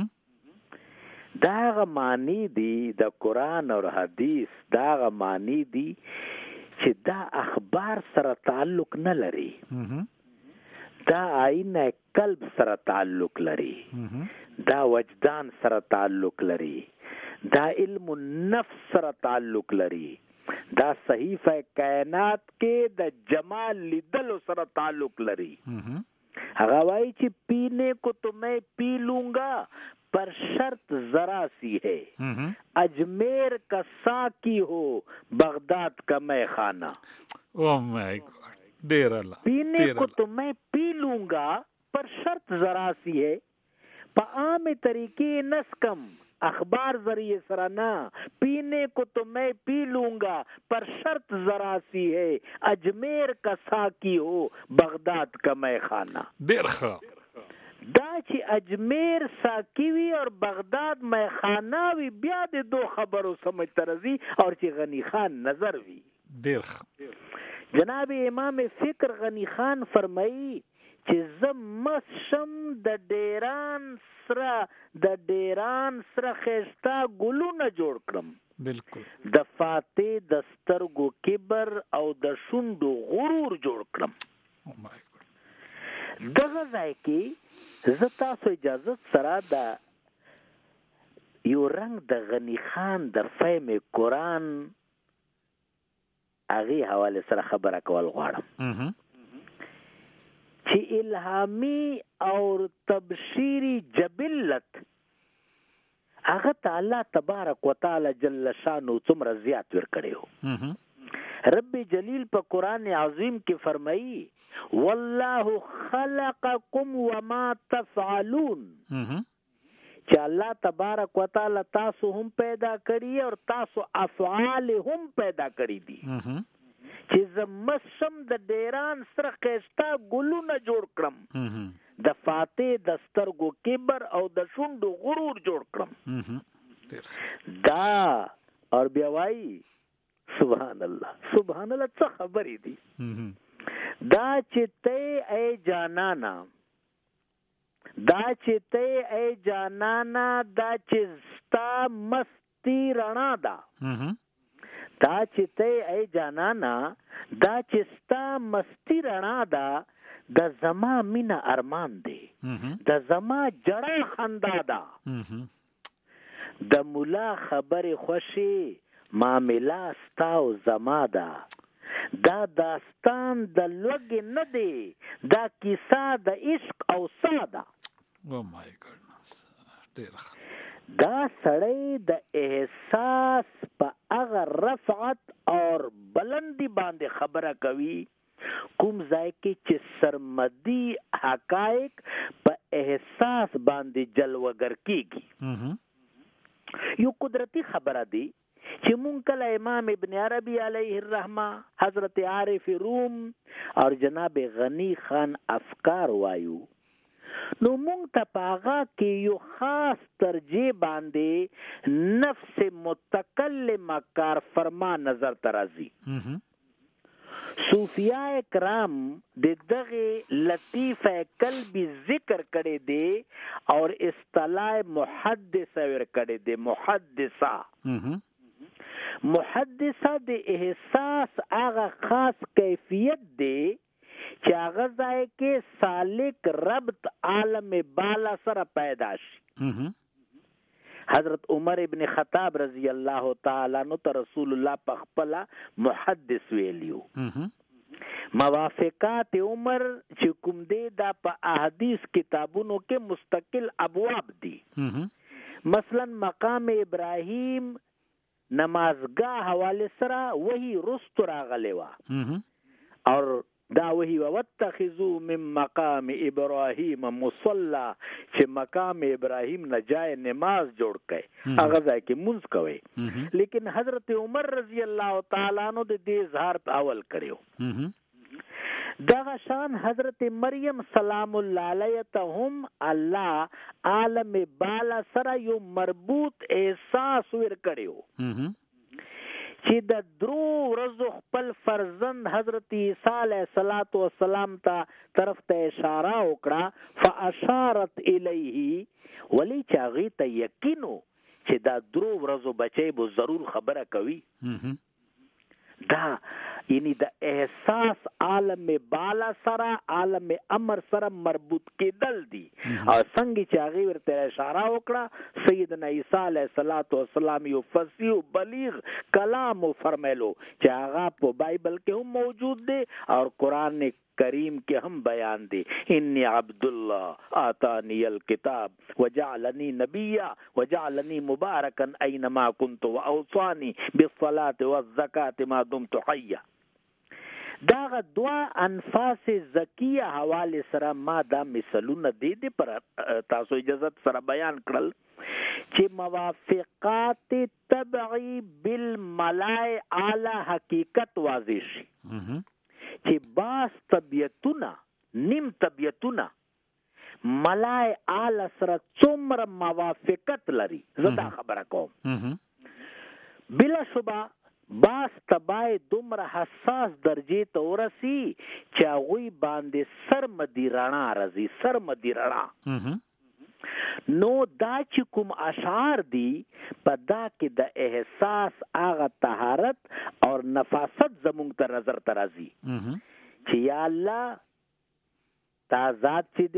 دا غ معنی دی د قرآن اور حدیث. دا غ معنی دی چې دا اخبار سره تعلق نه لري. دا آئینه قلب سره تعلق لري. دا وجدان سره تعلق لري. دا علم النفس سره تعلق لري. دا صحیفه کائنات کې د جمال لیدلو سره تعلق لري. هغه وایي چې پینے کو تو میں پی لوں گا پر شرط ذرا سی ہے. اجمیر کا ساقی ہو بغداد کا میں خانہ. او مائی گاڈ. ډیر الله. پینے کو تو میں پی لوں گا پر شرط ذرا سی ہے. په عام طریقې نسکم اخبار ذریعے سرانا. پینے کو تو میں پی لوں گا پر شرط ذرا سی ہے. اجمیر کا ساقی ہو بغداد کا میں خانہ. ډیر ښه. دا چې اجمیر ساقی وی اور بغداد میں خانہ وی بیا د دو خبرو سمجھ ترزی اور چې غنی خان نظر وی. ډیر ښه. جناب امام فکر غنی خان فرمایي چې زم شم د ډیران سره خېستا ګلونه جوړ کړم. بالکل. د فاتح د سترګو کبر او د شونډو غرور جوړ کړم. او مای ګاډ. دغه ځای کې زه تاسو اجازه سره د یو رنگ د غنی خان د فهم قرآن هغه حواله سره خبره کول غواړم. چې الهامی اور تبشیری جبلت هغه تعالی تبارک وتعالى جل شانو څومره زیات ور کړو. رب جلیل په قرآن عظیم کې فرمایي والله خلقکم وما تفعلون. چې الله تبارک وتعالى تاسو هم پیدا کړی او تاسو افعال هم پیدا کړی دي. چې زمسم د ډیران سره خېستا ګلونه جوړ کړم. د فاتح د سترګو کبر او د شونډو غرور جوړ کړم. دا اور بیا وایي سبحان الله سبحان الله. څه خبرې دي. دا چې ته ای جانانا دا چې ته ای جانانا دا چې ستا مستی رڼا ده. دا چې ته ای جانانا دا چې ستا مستی رڼا ده. د زما مینا ارمان دی. د زما جړه خندا ده. د مولا خبرې خوشي معامله ستا او زما ده. دا داستان د لوګ نه دی. دا کیسه د عشق او ساده. او مای ګاډنس. ډیر ښه. دا سړی د احساس په هغه رفعت اور بلندی باندې خبره کوي کوم ځای کې چې سرمدی حقایق په احساس باندې جلوگر کیږي. یو قدرتی خبره دی چې مونږ کله امام ابن عربی علیه الرحمه حضرت عارف روم اور جناب غنی خان افکار وایو نو مونږ ته پاغا کې یو خاص ترجیح باندې نفس متکلم کار فرما نظر ترازی صوفیاء کرام د دغه لطیفه قلبی ذکر کړي دي اور اصطلاح محدثه ور کړي دي. محدثه د احساس هغه خاص کیفیت دی چې هغه ځای کې سالک ربط عالم بالا سره پیدا شي. حضرت عمر ابن خطاب رضی الله تعالی عنہ ته رسول الله پخپلا محدث ویلیو. موافقات عمر چې کوم دی دا په احادیث کتابونو کې مستقل ابواب دي. مثلا مقام ابراهیم نمازگاه حواله سره وਹੀ رست راغلی وا اور دا وਹੀ واتخذوا من مقام ابراهیم مصلى چې مقام ابراهیم نه جای نماز جوړ کړي هغه ځای کې مونږ کوي. لیکن حضرت عمر رضی الله تعالی عنہ د دې اظهار په اول کړیو. دغه شان حضرت مریم سلام الله علیها ته هم الله عالم بالا سره یو مربوط احساس ور کړیو چې د درو ورځو خپل فرزند حضرت عیسی علیه السلام ته طرف ته اشاره وکړه فاشارت الیه ولی چاغي ته یقینو چې دا درو ورځو بچي به ضرور خبره کوي. دا یعنی د احساس عالم بالا سره عالم امر سره مربوط کېدل دي او څنګه چې هغه ورته اشاره وکړه سیدنا عیسی علیه السلام یو فصیح بلیغ کلام فرمایلو چې هغه په بایبل کې هم موجود دی او قرآن کریم کې هم بیان دی. انی عبد الله آتانی الکتاب وجعلنی نبیا وجعلنی مبارکا اینما کنت واوصانی بالصلاة والزکاة ما دمت حیا. داغه دوا انفاس زکیه حواله سره ما دا مثالونه دي پر تاسو اجازه سره بیان کړل چې موافقات تبعی بالملائ اعلی حقیقت واضح شي چې باس طبیعتونه نیم طبیعتونه ملائ اعلی سره څومره موافقت لري زدا خبره کوم. بلا شبه باس تبای دومره حساس درجه ته ورسی چې هغوی باندې سرمدی رڼا راځي سرمدی رڼا. نو دا چې کوم اشعار دي په دا کې د احساس هغه طهارت اور نفاست زمونږ ته نظر ته راځي چې یا الله تا ذات چې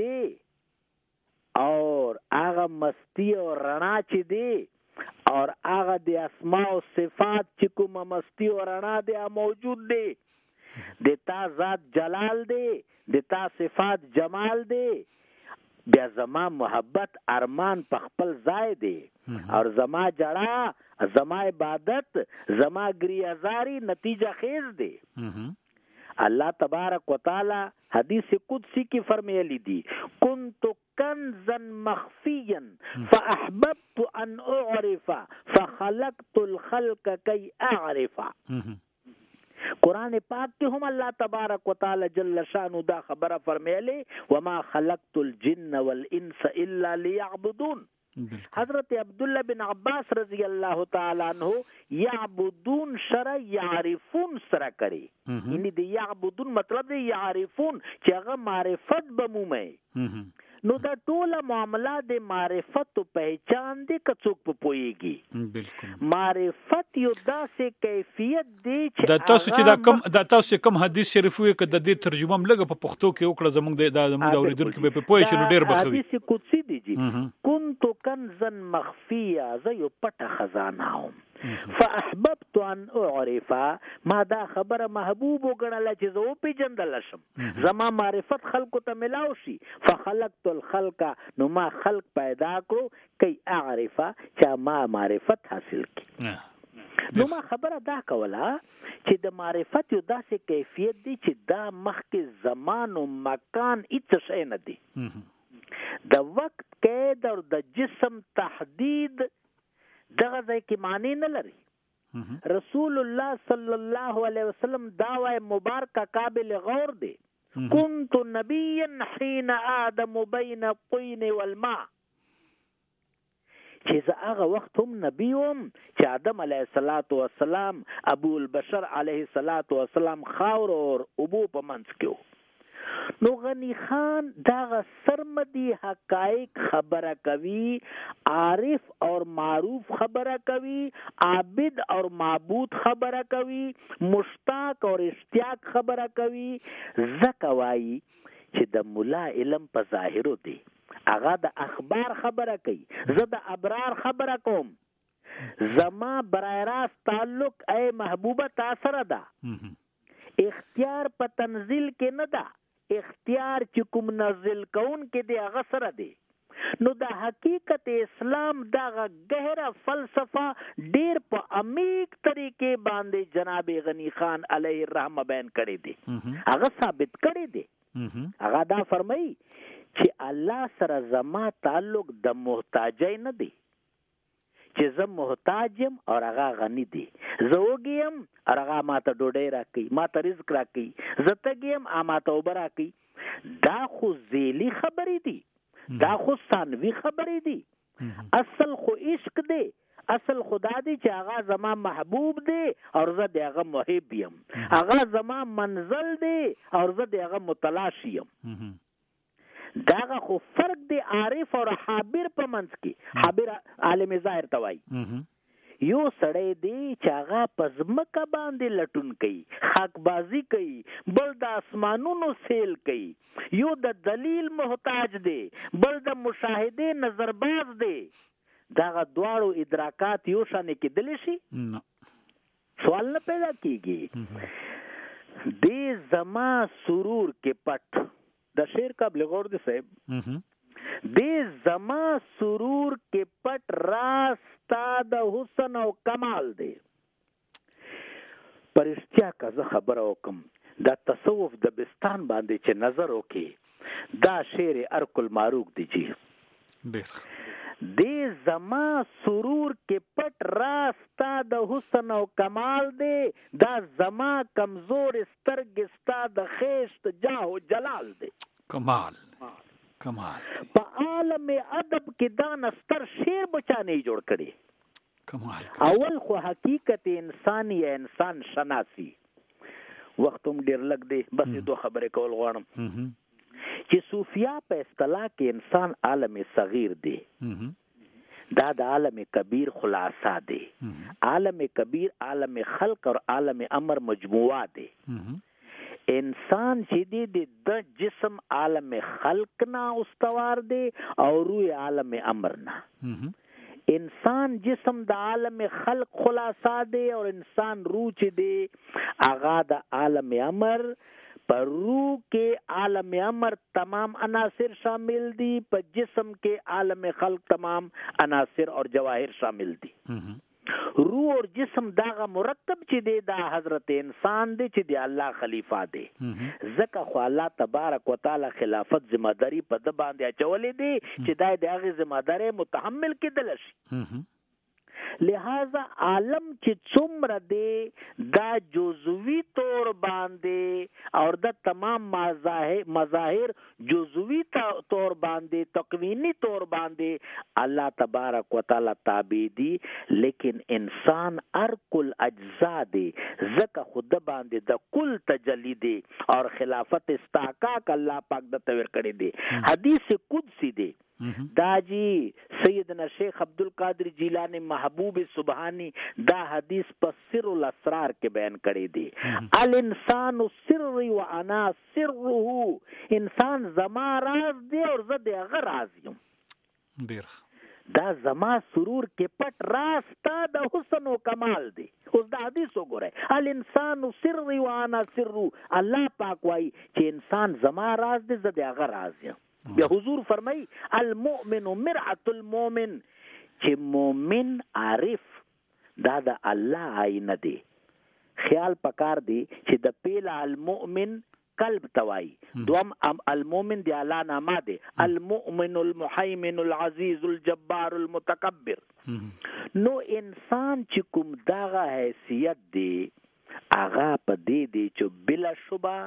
دی اور هغه مستی او رڼا چې دی اور هغه د اسماء او صفات چې کوم مستی او رڼا دی موجود دی د تا ذات جلال دی د تا صفات جمال دی بیا زما محبت ارمان په خپل ځای دی اور زما جړه زما عبادت زما گریازاری نتیجه خیز دی. الله تبارک وتعالی حدیث قدسی کی فرمایلی دی کنت کنزا مخفیا فاحببت ان اعرف فخلقت الخلق کی اعرف. قرآن پاک کې هم الله تبارک وتعالی جل شانو دا خبره فرمایلی وما خلقت الجن والانس الا ليعبدون. حضرت عبداللہ بن عباس رضی اللہ تعالی عنہ یعبدون شرع یعرفون سره کری یعنی دی یعبدون مطلب دی یعرفون چې هغه معرفت بمومه. نو دا ټوله معامله د معرفت او پہچان دی که څوک په پوهیږي. معرفت یو داسې کیفیت دی چې دا تاسو کوم حدیث شریف وي که د دې ترجمه هم لږه په پښتو کې وکړه زموږ د اوریدونکو به پوهې چې ډېر بخوي. حدیث قدسی دی جی كنت کنزا مخفیا زه یو پټه خزانه هم فاحببت ان اعرف ما دا خبره محبوب وګڼله چې زه وپېژندل شم زما معرفت خلکو ته ملاو شي فخلقت الخلق نو ما خلق پیدا کړو کی اعرف چې ما معرفت حاصل کړي. نو ما خبره دا کوله چې د معرفت یو داسې کیفیت دی چې دا مخکې زمان او مکان هیڅ شی نه دی. د وخت قید او د جسم تحدید دغه ځای کې معنی نه لري. رسول الله صلی الله علیه وسلم دعوی مبارکه قابل غور دی كنت نبيا حين آدم بين الطين والماء، چې زه هغه وخت هم نبی وم چې آدم علیه السلام ابو البشر علیه السلام خاور او اوبو په منځ کې و. نو غنی خان دغه سرمدی حقایق خبره کوي، عارف اور معروف خبره کوي، عابد اور معبود خبره کوي، مشتاق اور اشتیاق خبره کوي. ځکه وایي چې د مولا علم په ظاهرو دی، هغه د اخبار خبره کوي، زه د ابرار خبره کوم. زما برای راست تعلق ای محبوبه تا سره ده، اختیار په تنزیل کې نه ده، اختیار چې کوم نازل کون کې دی هغه سره دی. نو د حقیقت اسلام دغه گہرا فلسفه ډیر په عمیق طریقې باندې جناب غنی خان علیه الرحمه بیان کړی دی، هغه ثابت کړی دی. هغه دا فرمایي چې الله سره زما تعلق د محتاجۍ نه دی، چې زه محتاج یم او هغه غنی دی، زه وږی یم او هغه ماته ډوډۍ راکوي، ماته رزق راکوي، زه تږی یم او ماته اوبه راکوي. دا خو ذیلی خبرې دي، دا خو ثانوي خبرې دي. اصل خو عشق دی، اصل خدا دی چې هغه زما محبوب دی او زه د هغه محب یم، هغه زما منزل دی او زه د هغه متلاشی یم. داغه خو فرق دی عارف او حابر په منځ کې. حابر عالم ظاهر ته وایي یو سړی دی چې هغه په ځمکه باندې لټون کوي، خاک بازی کوي، بل د اسمانونو سیل کوي، یو د دلیل محتاج دی، بل د مشاهده نظرباز دی. داغه دواړو ادراکات یو شان کېدلی شي؟ سوال نه پیدا کیږي. دې زما سرور کې پټ د شعر قبل غور دی صاحب، دې زما سرور کې پټ راستا د حسن او کمال دی. پرشتیا که زه خبره وکم دا تصوف د بستان باندې چې نظر وکي، دا شعر ارکل ماروق دی جی. دې زما سرور کې پټ راستا د حسن او کمال دی، دا زما کمزور سترګې ستا د خیشت جاه و جلال دی. کمال په عالم ادب کې دا نستر شعر بچا نه جوړ کړي. کمال اول خو حقیقت انسانی یا انسان شناسی. وخت هم ډیر لګ دی، بس دو خبرې کول غواړم چې صوفیا په اصطلاح کې انسان عالم صغیر دی، دا د عالم کبیر خلاصہ دی. عالم کبیر عالم خلق اور عالم امر مجموعہ دی. انسان چې دی د جسم عالم خلق نه استوار دی او روح عالم امر نه. انسان جسم د عالم خلق خلاصہ دی اور انسان روح چې دی هغه د عالم امر. پر روح کې عالم امر تمام عناصر شامل دي، پر جسم کې عالم خلق تمام عناصر اور جواهر شامل دي. روح اور جسم داغه مرکب چې دی دا حضرت انسان دی چې دی الله خلیفہ دی. ځکه خو الله تبارک وتعالى خلافت ذمہ داری په د باندې اچولې دی چې دا د هغه ذمہ داری متحمل کېدل شي. لہذا عالم چې څومره دی دا جزوی طور باندې اور د تمام مظاهر جزوی طور باندې تکوینی طور باندې الله تبارک وتعالى تابع دی، لیکن انسان هر کل اجزا دی. ځکه خود باندې د کل تجلی دی اور خلافت استحقاق الله پاک د تور کړی دی. حدیث قدسی دی دا جی سیدنا شیخ عبدالقادر جیلانی محبوب سبحانی دا حدیث پر سر الاسرار کے بیان کړی دی. الانسان سر و انا سره، انسان زما راز دی اور زه د هغه راز یم. دا زما سرور کې پټ راز تا د حسن و کمال دی. اوس دا حدیث وګورئ، الانسان سر و انا سره. الله پاک وایي چې انسان زما راز دی، زه د هغه راز یم. بیا حضور فرمای المؤمن مرعة المؤمن، چې مؤمن عارف دا د الله آینه دی. خیال پکار دی چې د پیل المؤمن قلب توای، دوم المؤمن دی الله نامه دی، المؤمن المحیمن العزیز الجبار المتکبر. نو انسان چې کوم داغه حیثیت دی هغه په دې دی چې بلا شبه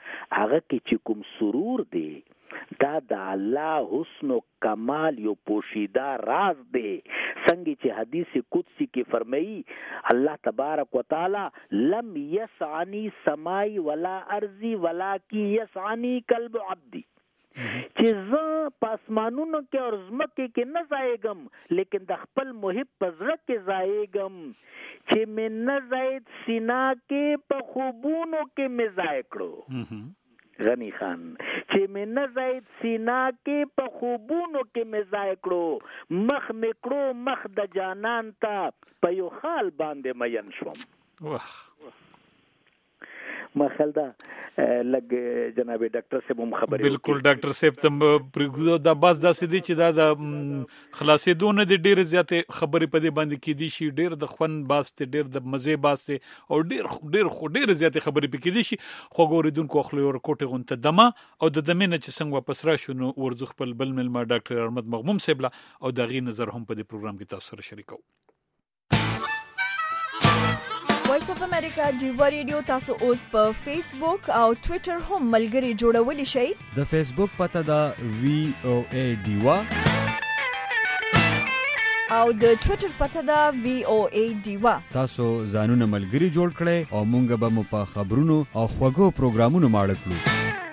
هغه کې چې کوم سرور دی دا د الله حسن و کمال یو پوشیده راز دی. څنګه چې حدیث قدسی کې فرمایي الله تبارک وتعالی لم یسعنی سمائی ولا ارضی ولکن یسعنی قلب عبدی، چې زه په اسمانونو کې او ځمکې کې نه ځایږم لیکن د خپل محب په زړه کې ځایږم، چې مې نه ځاید سینا کې په خوبونو کې مې ځای کړو. غنی خان چې مې نه ځاید سینا کې په خوبونو کې مې ځای کړو، مخ مې کړو مخ د جانان ته په یو خال باندې مین شوم. ما خیال دا لګ جناب ډاکټر صاحب هم خبرې بالکل ډاکټر صاحب تم پرګو دا باز داسې دي چې دا د خلاصېدو نه دي ډېر زیاتې خبرې په دې باندې کې دي شي، ډېر د خوند باسته، ډېر د مزه باسته او ډېر زیاتې خبرې پکې دي شي. خو ګوریدونکو خپل ور کوټه غونته دمه او د دمه نه چې څنګه واپس راشو نو ورزو خپل بل ملما ډاکټر احمد مغموم صاحب او دغه نظر هم په دې پروګرام کې تاسو سره شریکو. وایس اف امریکا ډیوا ریډیو تاسو اوس په فیسبوک او ټوئیټر هم ملګري جوړولی شئ. د فیسبوک پته دا VOA ډیوا او د ټوئیټر پته دا VOA ډیوا. تاسو ځانونه ملګري جوړ کړئ او مونږ به مو په خبرونو او خوږو پروګرامونو ماړه کړو.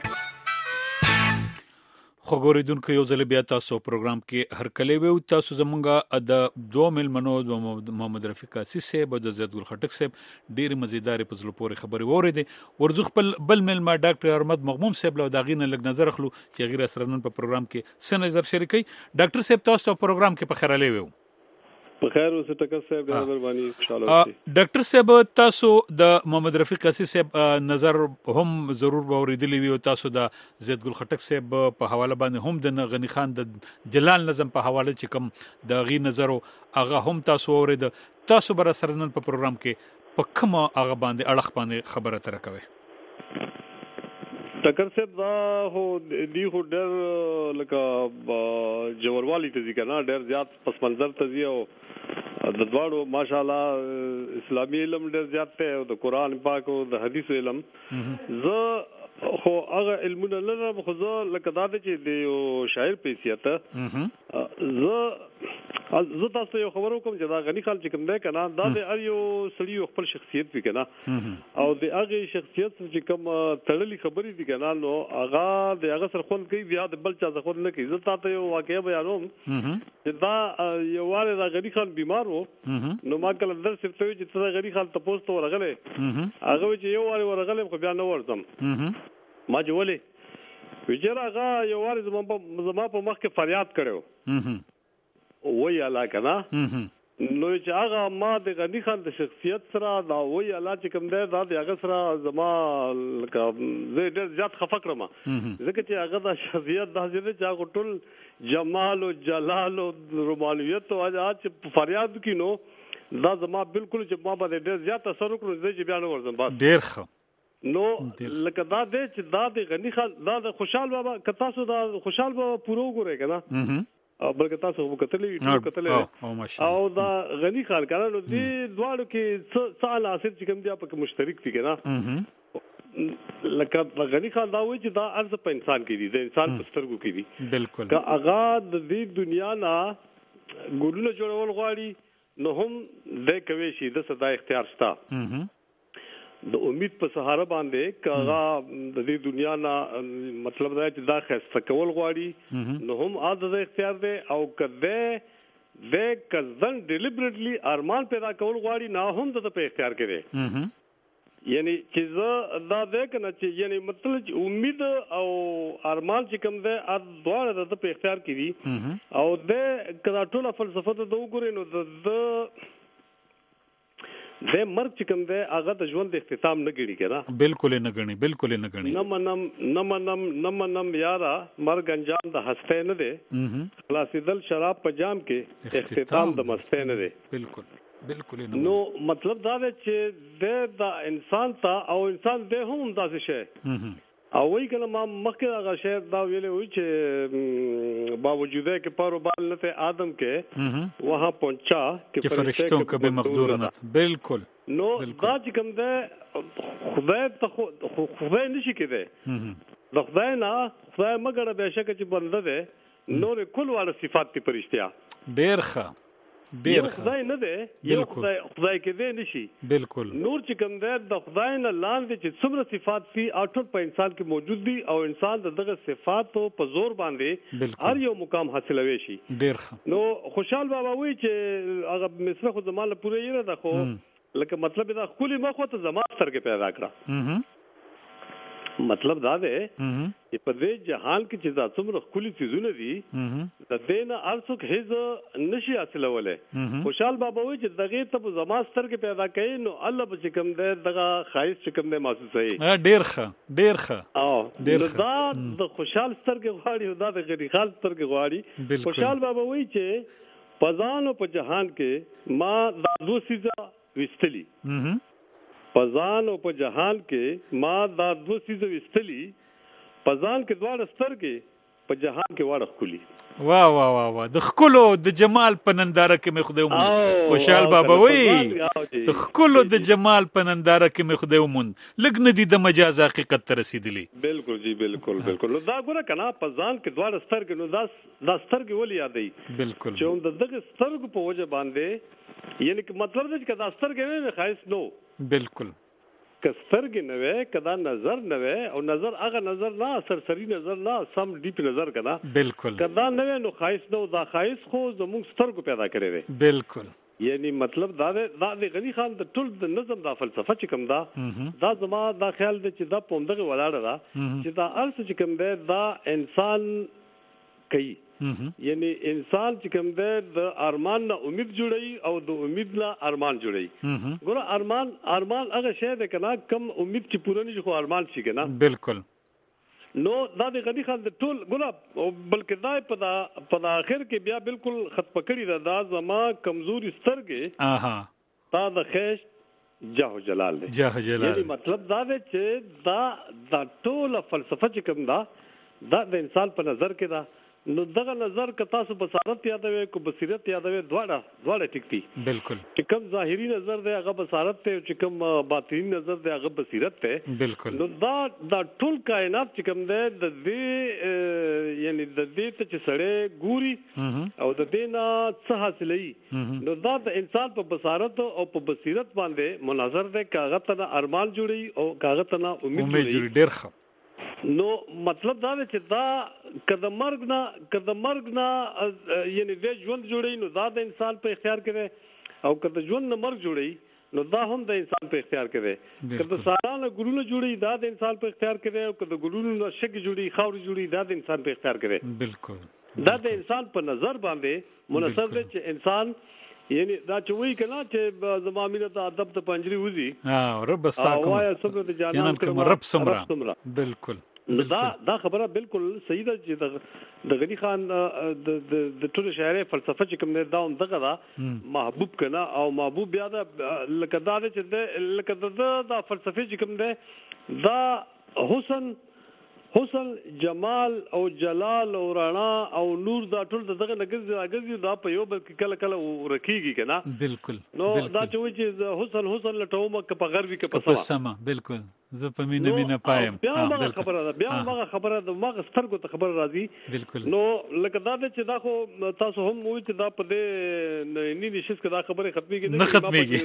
خو ګوریدونکو یو ځل بیا تاسو پروګرام کې هر کله وو تاسو زمونږه د دوه ملمنو د محمد رفیق قاسی صاحب او د زید ګل خټک صاحب ډېر مزیدار په زلو پورې خبرې وریدي. ورزو خپل بل ملما ډاکټر احمد مغموم صاحب له داغینه لګ نظر اخلو چې غیر سرنن په پروګرام کې څه نظر شریکي. ډاکټر صاحب تاسو پروګرام کې په خیراله وو په خیر اوسه ټکر صاحب ډېر مهرباني انشاءالله. ډاکټر صاحب تاسو د محمد رفیق قاسی صاحب نظر هم ضرور باوریدلی وي او تاسو د زید ګل خټک صاحب په حواله باندې هم د غنی خان د جلال نظم په حواله چې کوم د غي نظر او هغه هم تاسو اورید. تاسو بر سرنن په پروګرام کې په کوم هغه باندې اړه باندې خبره تر کوي. ټکر صاحب دا هو دی هو ډېر لکه جوړوالي ته ځي کنه ډېر زیات پس منظر ته ځي او د دواړو ماشاءالله اسلامي علم ډېر زیات دی او د قران پاک او د حدیث علم زه خو هغه علمونه لرم خو زه لکه دا چې د یو شاعر په حیثیت زه تاسو یو خبرو کوم چې دا غنی خان چې کوم دی کنه دا د هر یو سړي خپل شخصیت وي کنه او د هغه شخصیت چې کوم تړلې خبرې دي کنه نو هغه د هغه سره خون کوي بیا د بل چا ځخون نه کوي. زه تاسو یو واقعي بیانوم چې دا یو واره دا غنی خان بیمار وو نو ما کله درس ته چې ته غنی خان تاسو ته ورغله هغه چې یو واره ورغله خو بیا نه ورځم ما جوړه ویجر هغه یو واره زما په مخ کې فریاد کړو وای الله کنا نو چې هغه ما د غنی خان د شخصیت سره دا وای الله چې کوم دی دا د هغه سره زما لکه زه ډېر زیات خفه کړم ځکه چې هغه د شخصیت د حاضر چې هغه ټول جمال او جلال او رومانویت او چې فریاد کینو دا زما بالکل چې ما باندې ډېر زیات اثر وکړ چې بیا نه ورځم بس ډېر ښه نو لکه دا دې چې دا د غنی خان دا د خوشحال بابا کتا سو دا خوشحال بابا پورو ګورې کنه بلکې تاسو وکتلې او دا غنی خان کړه نو دې دواړو کې څه عناصر چې کوم دی په مشترک دي کنه لکه غنی خان دا وایي چې دا ارزه په انسان کې دي د انسان په سترګو کې دي بالکل که هغه د دې دنیا نه ګورونه جوړول غواړي نو هم د کوي شي د صدا اختیار شته د امید په سهاره باندې کغه د دې دنیا نه مطلب دا چې دا خسته کول غواړي نو هم عادت اختیار دی او کده د کزن ډیلیبریټلی ارمان پیدا کول غواړي نه هم د په اختیار کې دی یعنی چې زه دا ده کنه چې یعنی مطلب امید او ارمان چې کوم ده ا دواړه د په اختیار کې دي او د کدا ټوله فلسفه ته وګورئ نو د مرګ چې کوم دی هغه د ژوند د اختتام نه ګڼي کنه بالکل نه ګڼي نه منم یارا مرګ انجام د هسته نه دی خلاصیدل شراب په جام کې اختتام د مسته نه دی بالکل نو مطلب دا دی چې د انسان ته او انسان د هم داسې شي او وی کنه ما مخکې هغه شعر دا ویلې وی چې باوجود ہے کہ پارو بالت آدم کے وہاں پہنچا کہ فرشتوں کا بھی مقدور نہ. بالکل نو دا چې کوم ده خدای نشي کېده د خدای نه خدای مګر به شک چې بنده ده نور کل والا صفات تی فرشتیا ډیر ښه ډیر خدای نه ده یو خدای کې ده نشي. بالکل نور چې کوم ده د خدای نه لاندې چې څومره صفات دي اټول په انسان کې موجود دي او انسان دغه صفاتو په زور باندې هر یو مقام حاصلوي شي. ډیر ښه. نو خوشحال بابا وی چې هغه مصره خو زمانه پوره یې ده خو لکه مطلب دا خولي مخه ته زما سترګې پیدا کړه. مطلب دا ده چې په دې جهان کې چې دا څومره خولي چیزونه دي د دینه ارڅوک هیڅ نشي حاصلوله. خوشحال بابا وی چې دغه ته زما سترګې پیدا کړي نو الله به کوم دغه خایس چې کوم د محسوسوي. ډیر ښه ډیر ښه او ډیر دا د خوشحال سترګې غواړي دا د غری خال سترګې غواړي. خوشحال بابا وی چې پزانو په جهان کې ما دا دوه سيزه وستلی پزان او په جهان کې ما دا دوه سيزه وستلی پزان کې دواړه سترګې په جهان کې واړه خولي. واه واه واه واه د خکلو د جمال په ننداره کې مې خدای ومون. خوشحال بابا وی د خکلو د جمال په ننداره کې مې خدای ومون لګ نه دي د مجاز حقیقت ته رسیدلی. بالکل جی بالکل بالکل. نو دا ګوره کنه پزان کې دواړه سترګې نو دا سترګې ولې یادې. بالکل چې دغه سترګو په وجه باندې یعنی مطلب دا چې دا سترګې نه خایس نو. بالکل کسترګې نه وې کدا نظر نه وې او نظر هغه نظر نه سرسری نظر نه سم ډیپ نظر کنا. بالکل کدا نه وې نو خایس نو دا خایس خو زموږ سترګو پیدا کړی وې. بالکل یعنی مطلب دا د غنی خان د ټول د نظم دا فلسفه چې کوم دا زما دا خیال دی چې دا پوندغه ولاړه دا چې دا ارث چې کوم دی دا انسان کوي. یعنی انسان چې کوم دی د ارمان نه امید جوړي او د امید نه ارمان جوړي. ګوره ارمان هغه شی دی کنه کم امید چې پوره نشي خو ارمان شي کنه. بالکل. نو دا د غنی خان د ټول ګوره بلکې دا په اخر کې بیا بالکل خط پکړی دا زما کمزوري سترګې تا د خیش جاه جلال دی. جاه جلال یعنی مطلب دا دی چې دا ټول فلسفه چې کوم دا د انسان په نظر کې دا نو دغه نظر که تاسو بصارت یادوي کو بصیرت یادوي دواړه ټیک دي. بالکل. چې کوم ظاهري نظر دی هغه بصارت ته چې کوم باطنی نظر دی هغه بصیرت ته. بالکل. نو دا ټول کائنات چې کوم دی د دې یعنی د دې ته چې سړی ګوري او د دې نه څه حاصلوي نو دا د انسان په بصارت او په بصیرت باندې مناظر دی کاغذ ته ارمان جوړي او کاغذ ته امید جوړي. ډیر ښه. نو مطلب دا دی چې دا کله مرګ نه یعنی د ژوند جوړي نو دا د انسان په اختیار کې دی او کله ژوند نه مرګ جوړي نو دا هم د انسان په اختیار کې دی. کله سارانه ګلونه جوړي دا د انسان په اختیار کې دی او کله ګلونه نه شګ جوړي خاور جوړي دا د انسان په اختیار کې دی. بالکل. دا د انسان په نظر باندې منحصر دی چې انسان یعنی دا چې وی کنه چې زمامینه د ادب ته پنجری وزي رب استاکم وای صبر د جانان کوم رب سمرا. بالکل. دا خبره بالکل صحیح ده چې د غنی خان د ټول شاعري فلسفه چې کوم نه دا هم دغه دا محبوب کنا او محبوب بیا دا لکه دا چې لکه دا فلسفه چې کوم ده دا حسن جمال او جلال او رڼا او نور دا ټول دغه لګزي دا په یو بل کله ورکیږي کنا. بالکل. نو دا چې حسن لټوم ک په غربي ک په سما. بالکل. زه په مینه پایم. بیا هغه خبره ده ما سترګو ته خبر راځي. بالکل. نو لکه دا چې دا خو تاسو هم وایي چې دا په دې نه نشي چې دا خبره ختميږي نه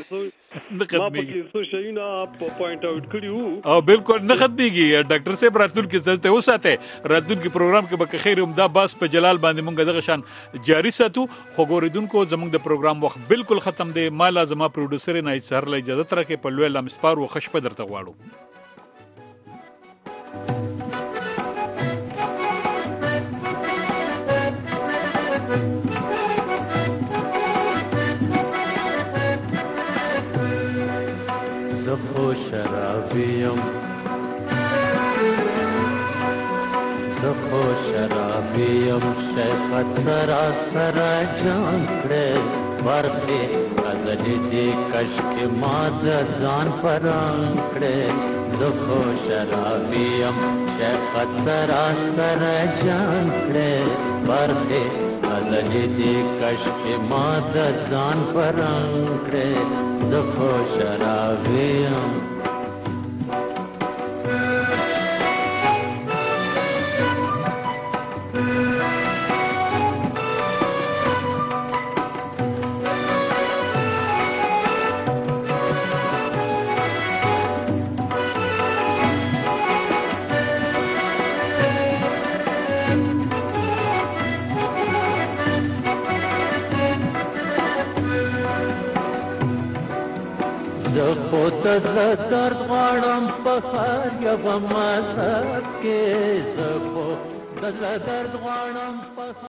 ختميږي څو شيونه پوینټ اوټ کړیو او بالکل نه ختميږي. ډاکټر صاحب راتلون کې ته وساته راتلون کې پروګرام کې به خیر هم دا باس په جلال باندې مونږ دغه شان جاری ساتو. خو ګوریدونکو زمونږ د پروګرام وخت بالکل ختم دی. مالا زما پروډوسر نه سهار له اجازه تر کې په لوی لمسپار او خش په درته غواړو. زخو شرابیم شیخت سراسر جان کړه برخه غزل دې کشک ما د ځان پران کړه زخو شرابیم شفقت سراسر جان کړې برخه غزلې دې کشف ما د ځان پرنګ کړې زخو شرابیم زخو تزل درد غواړم په هر یو مذهب کې زخو تزل درد غواړم په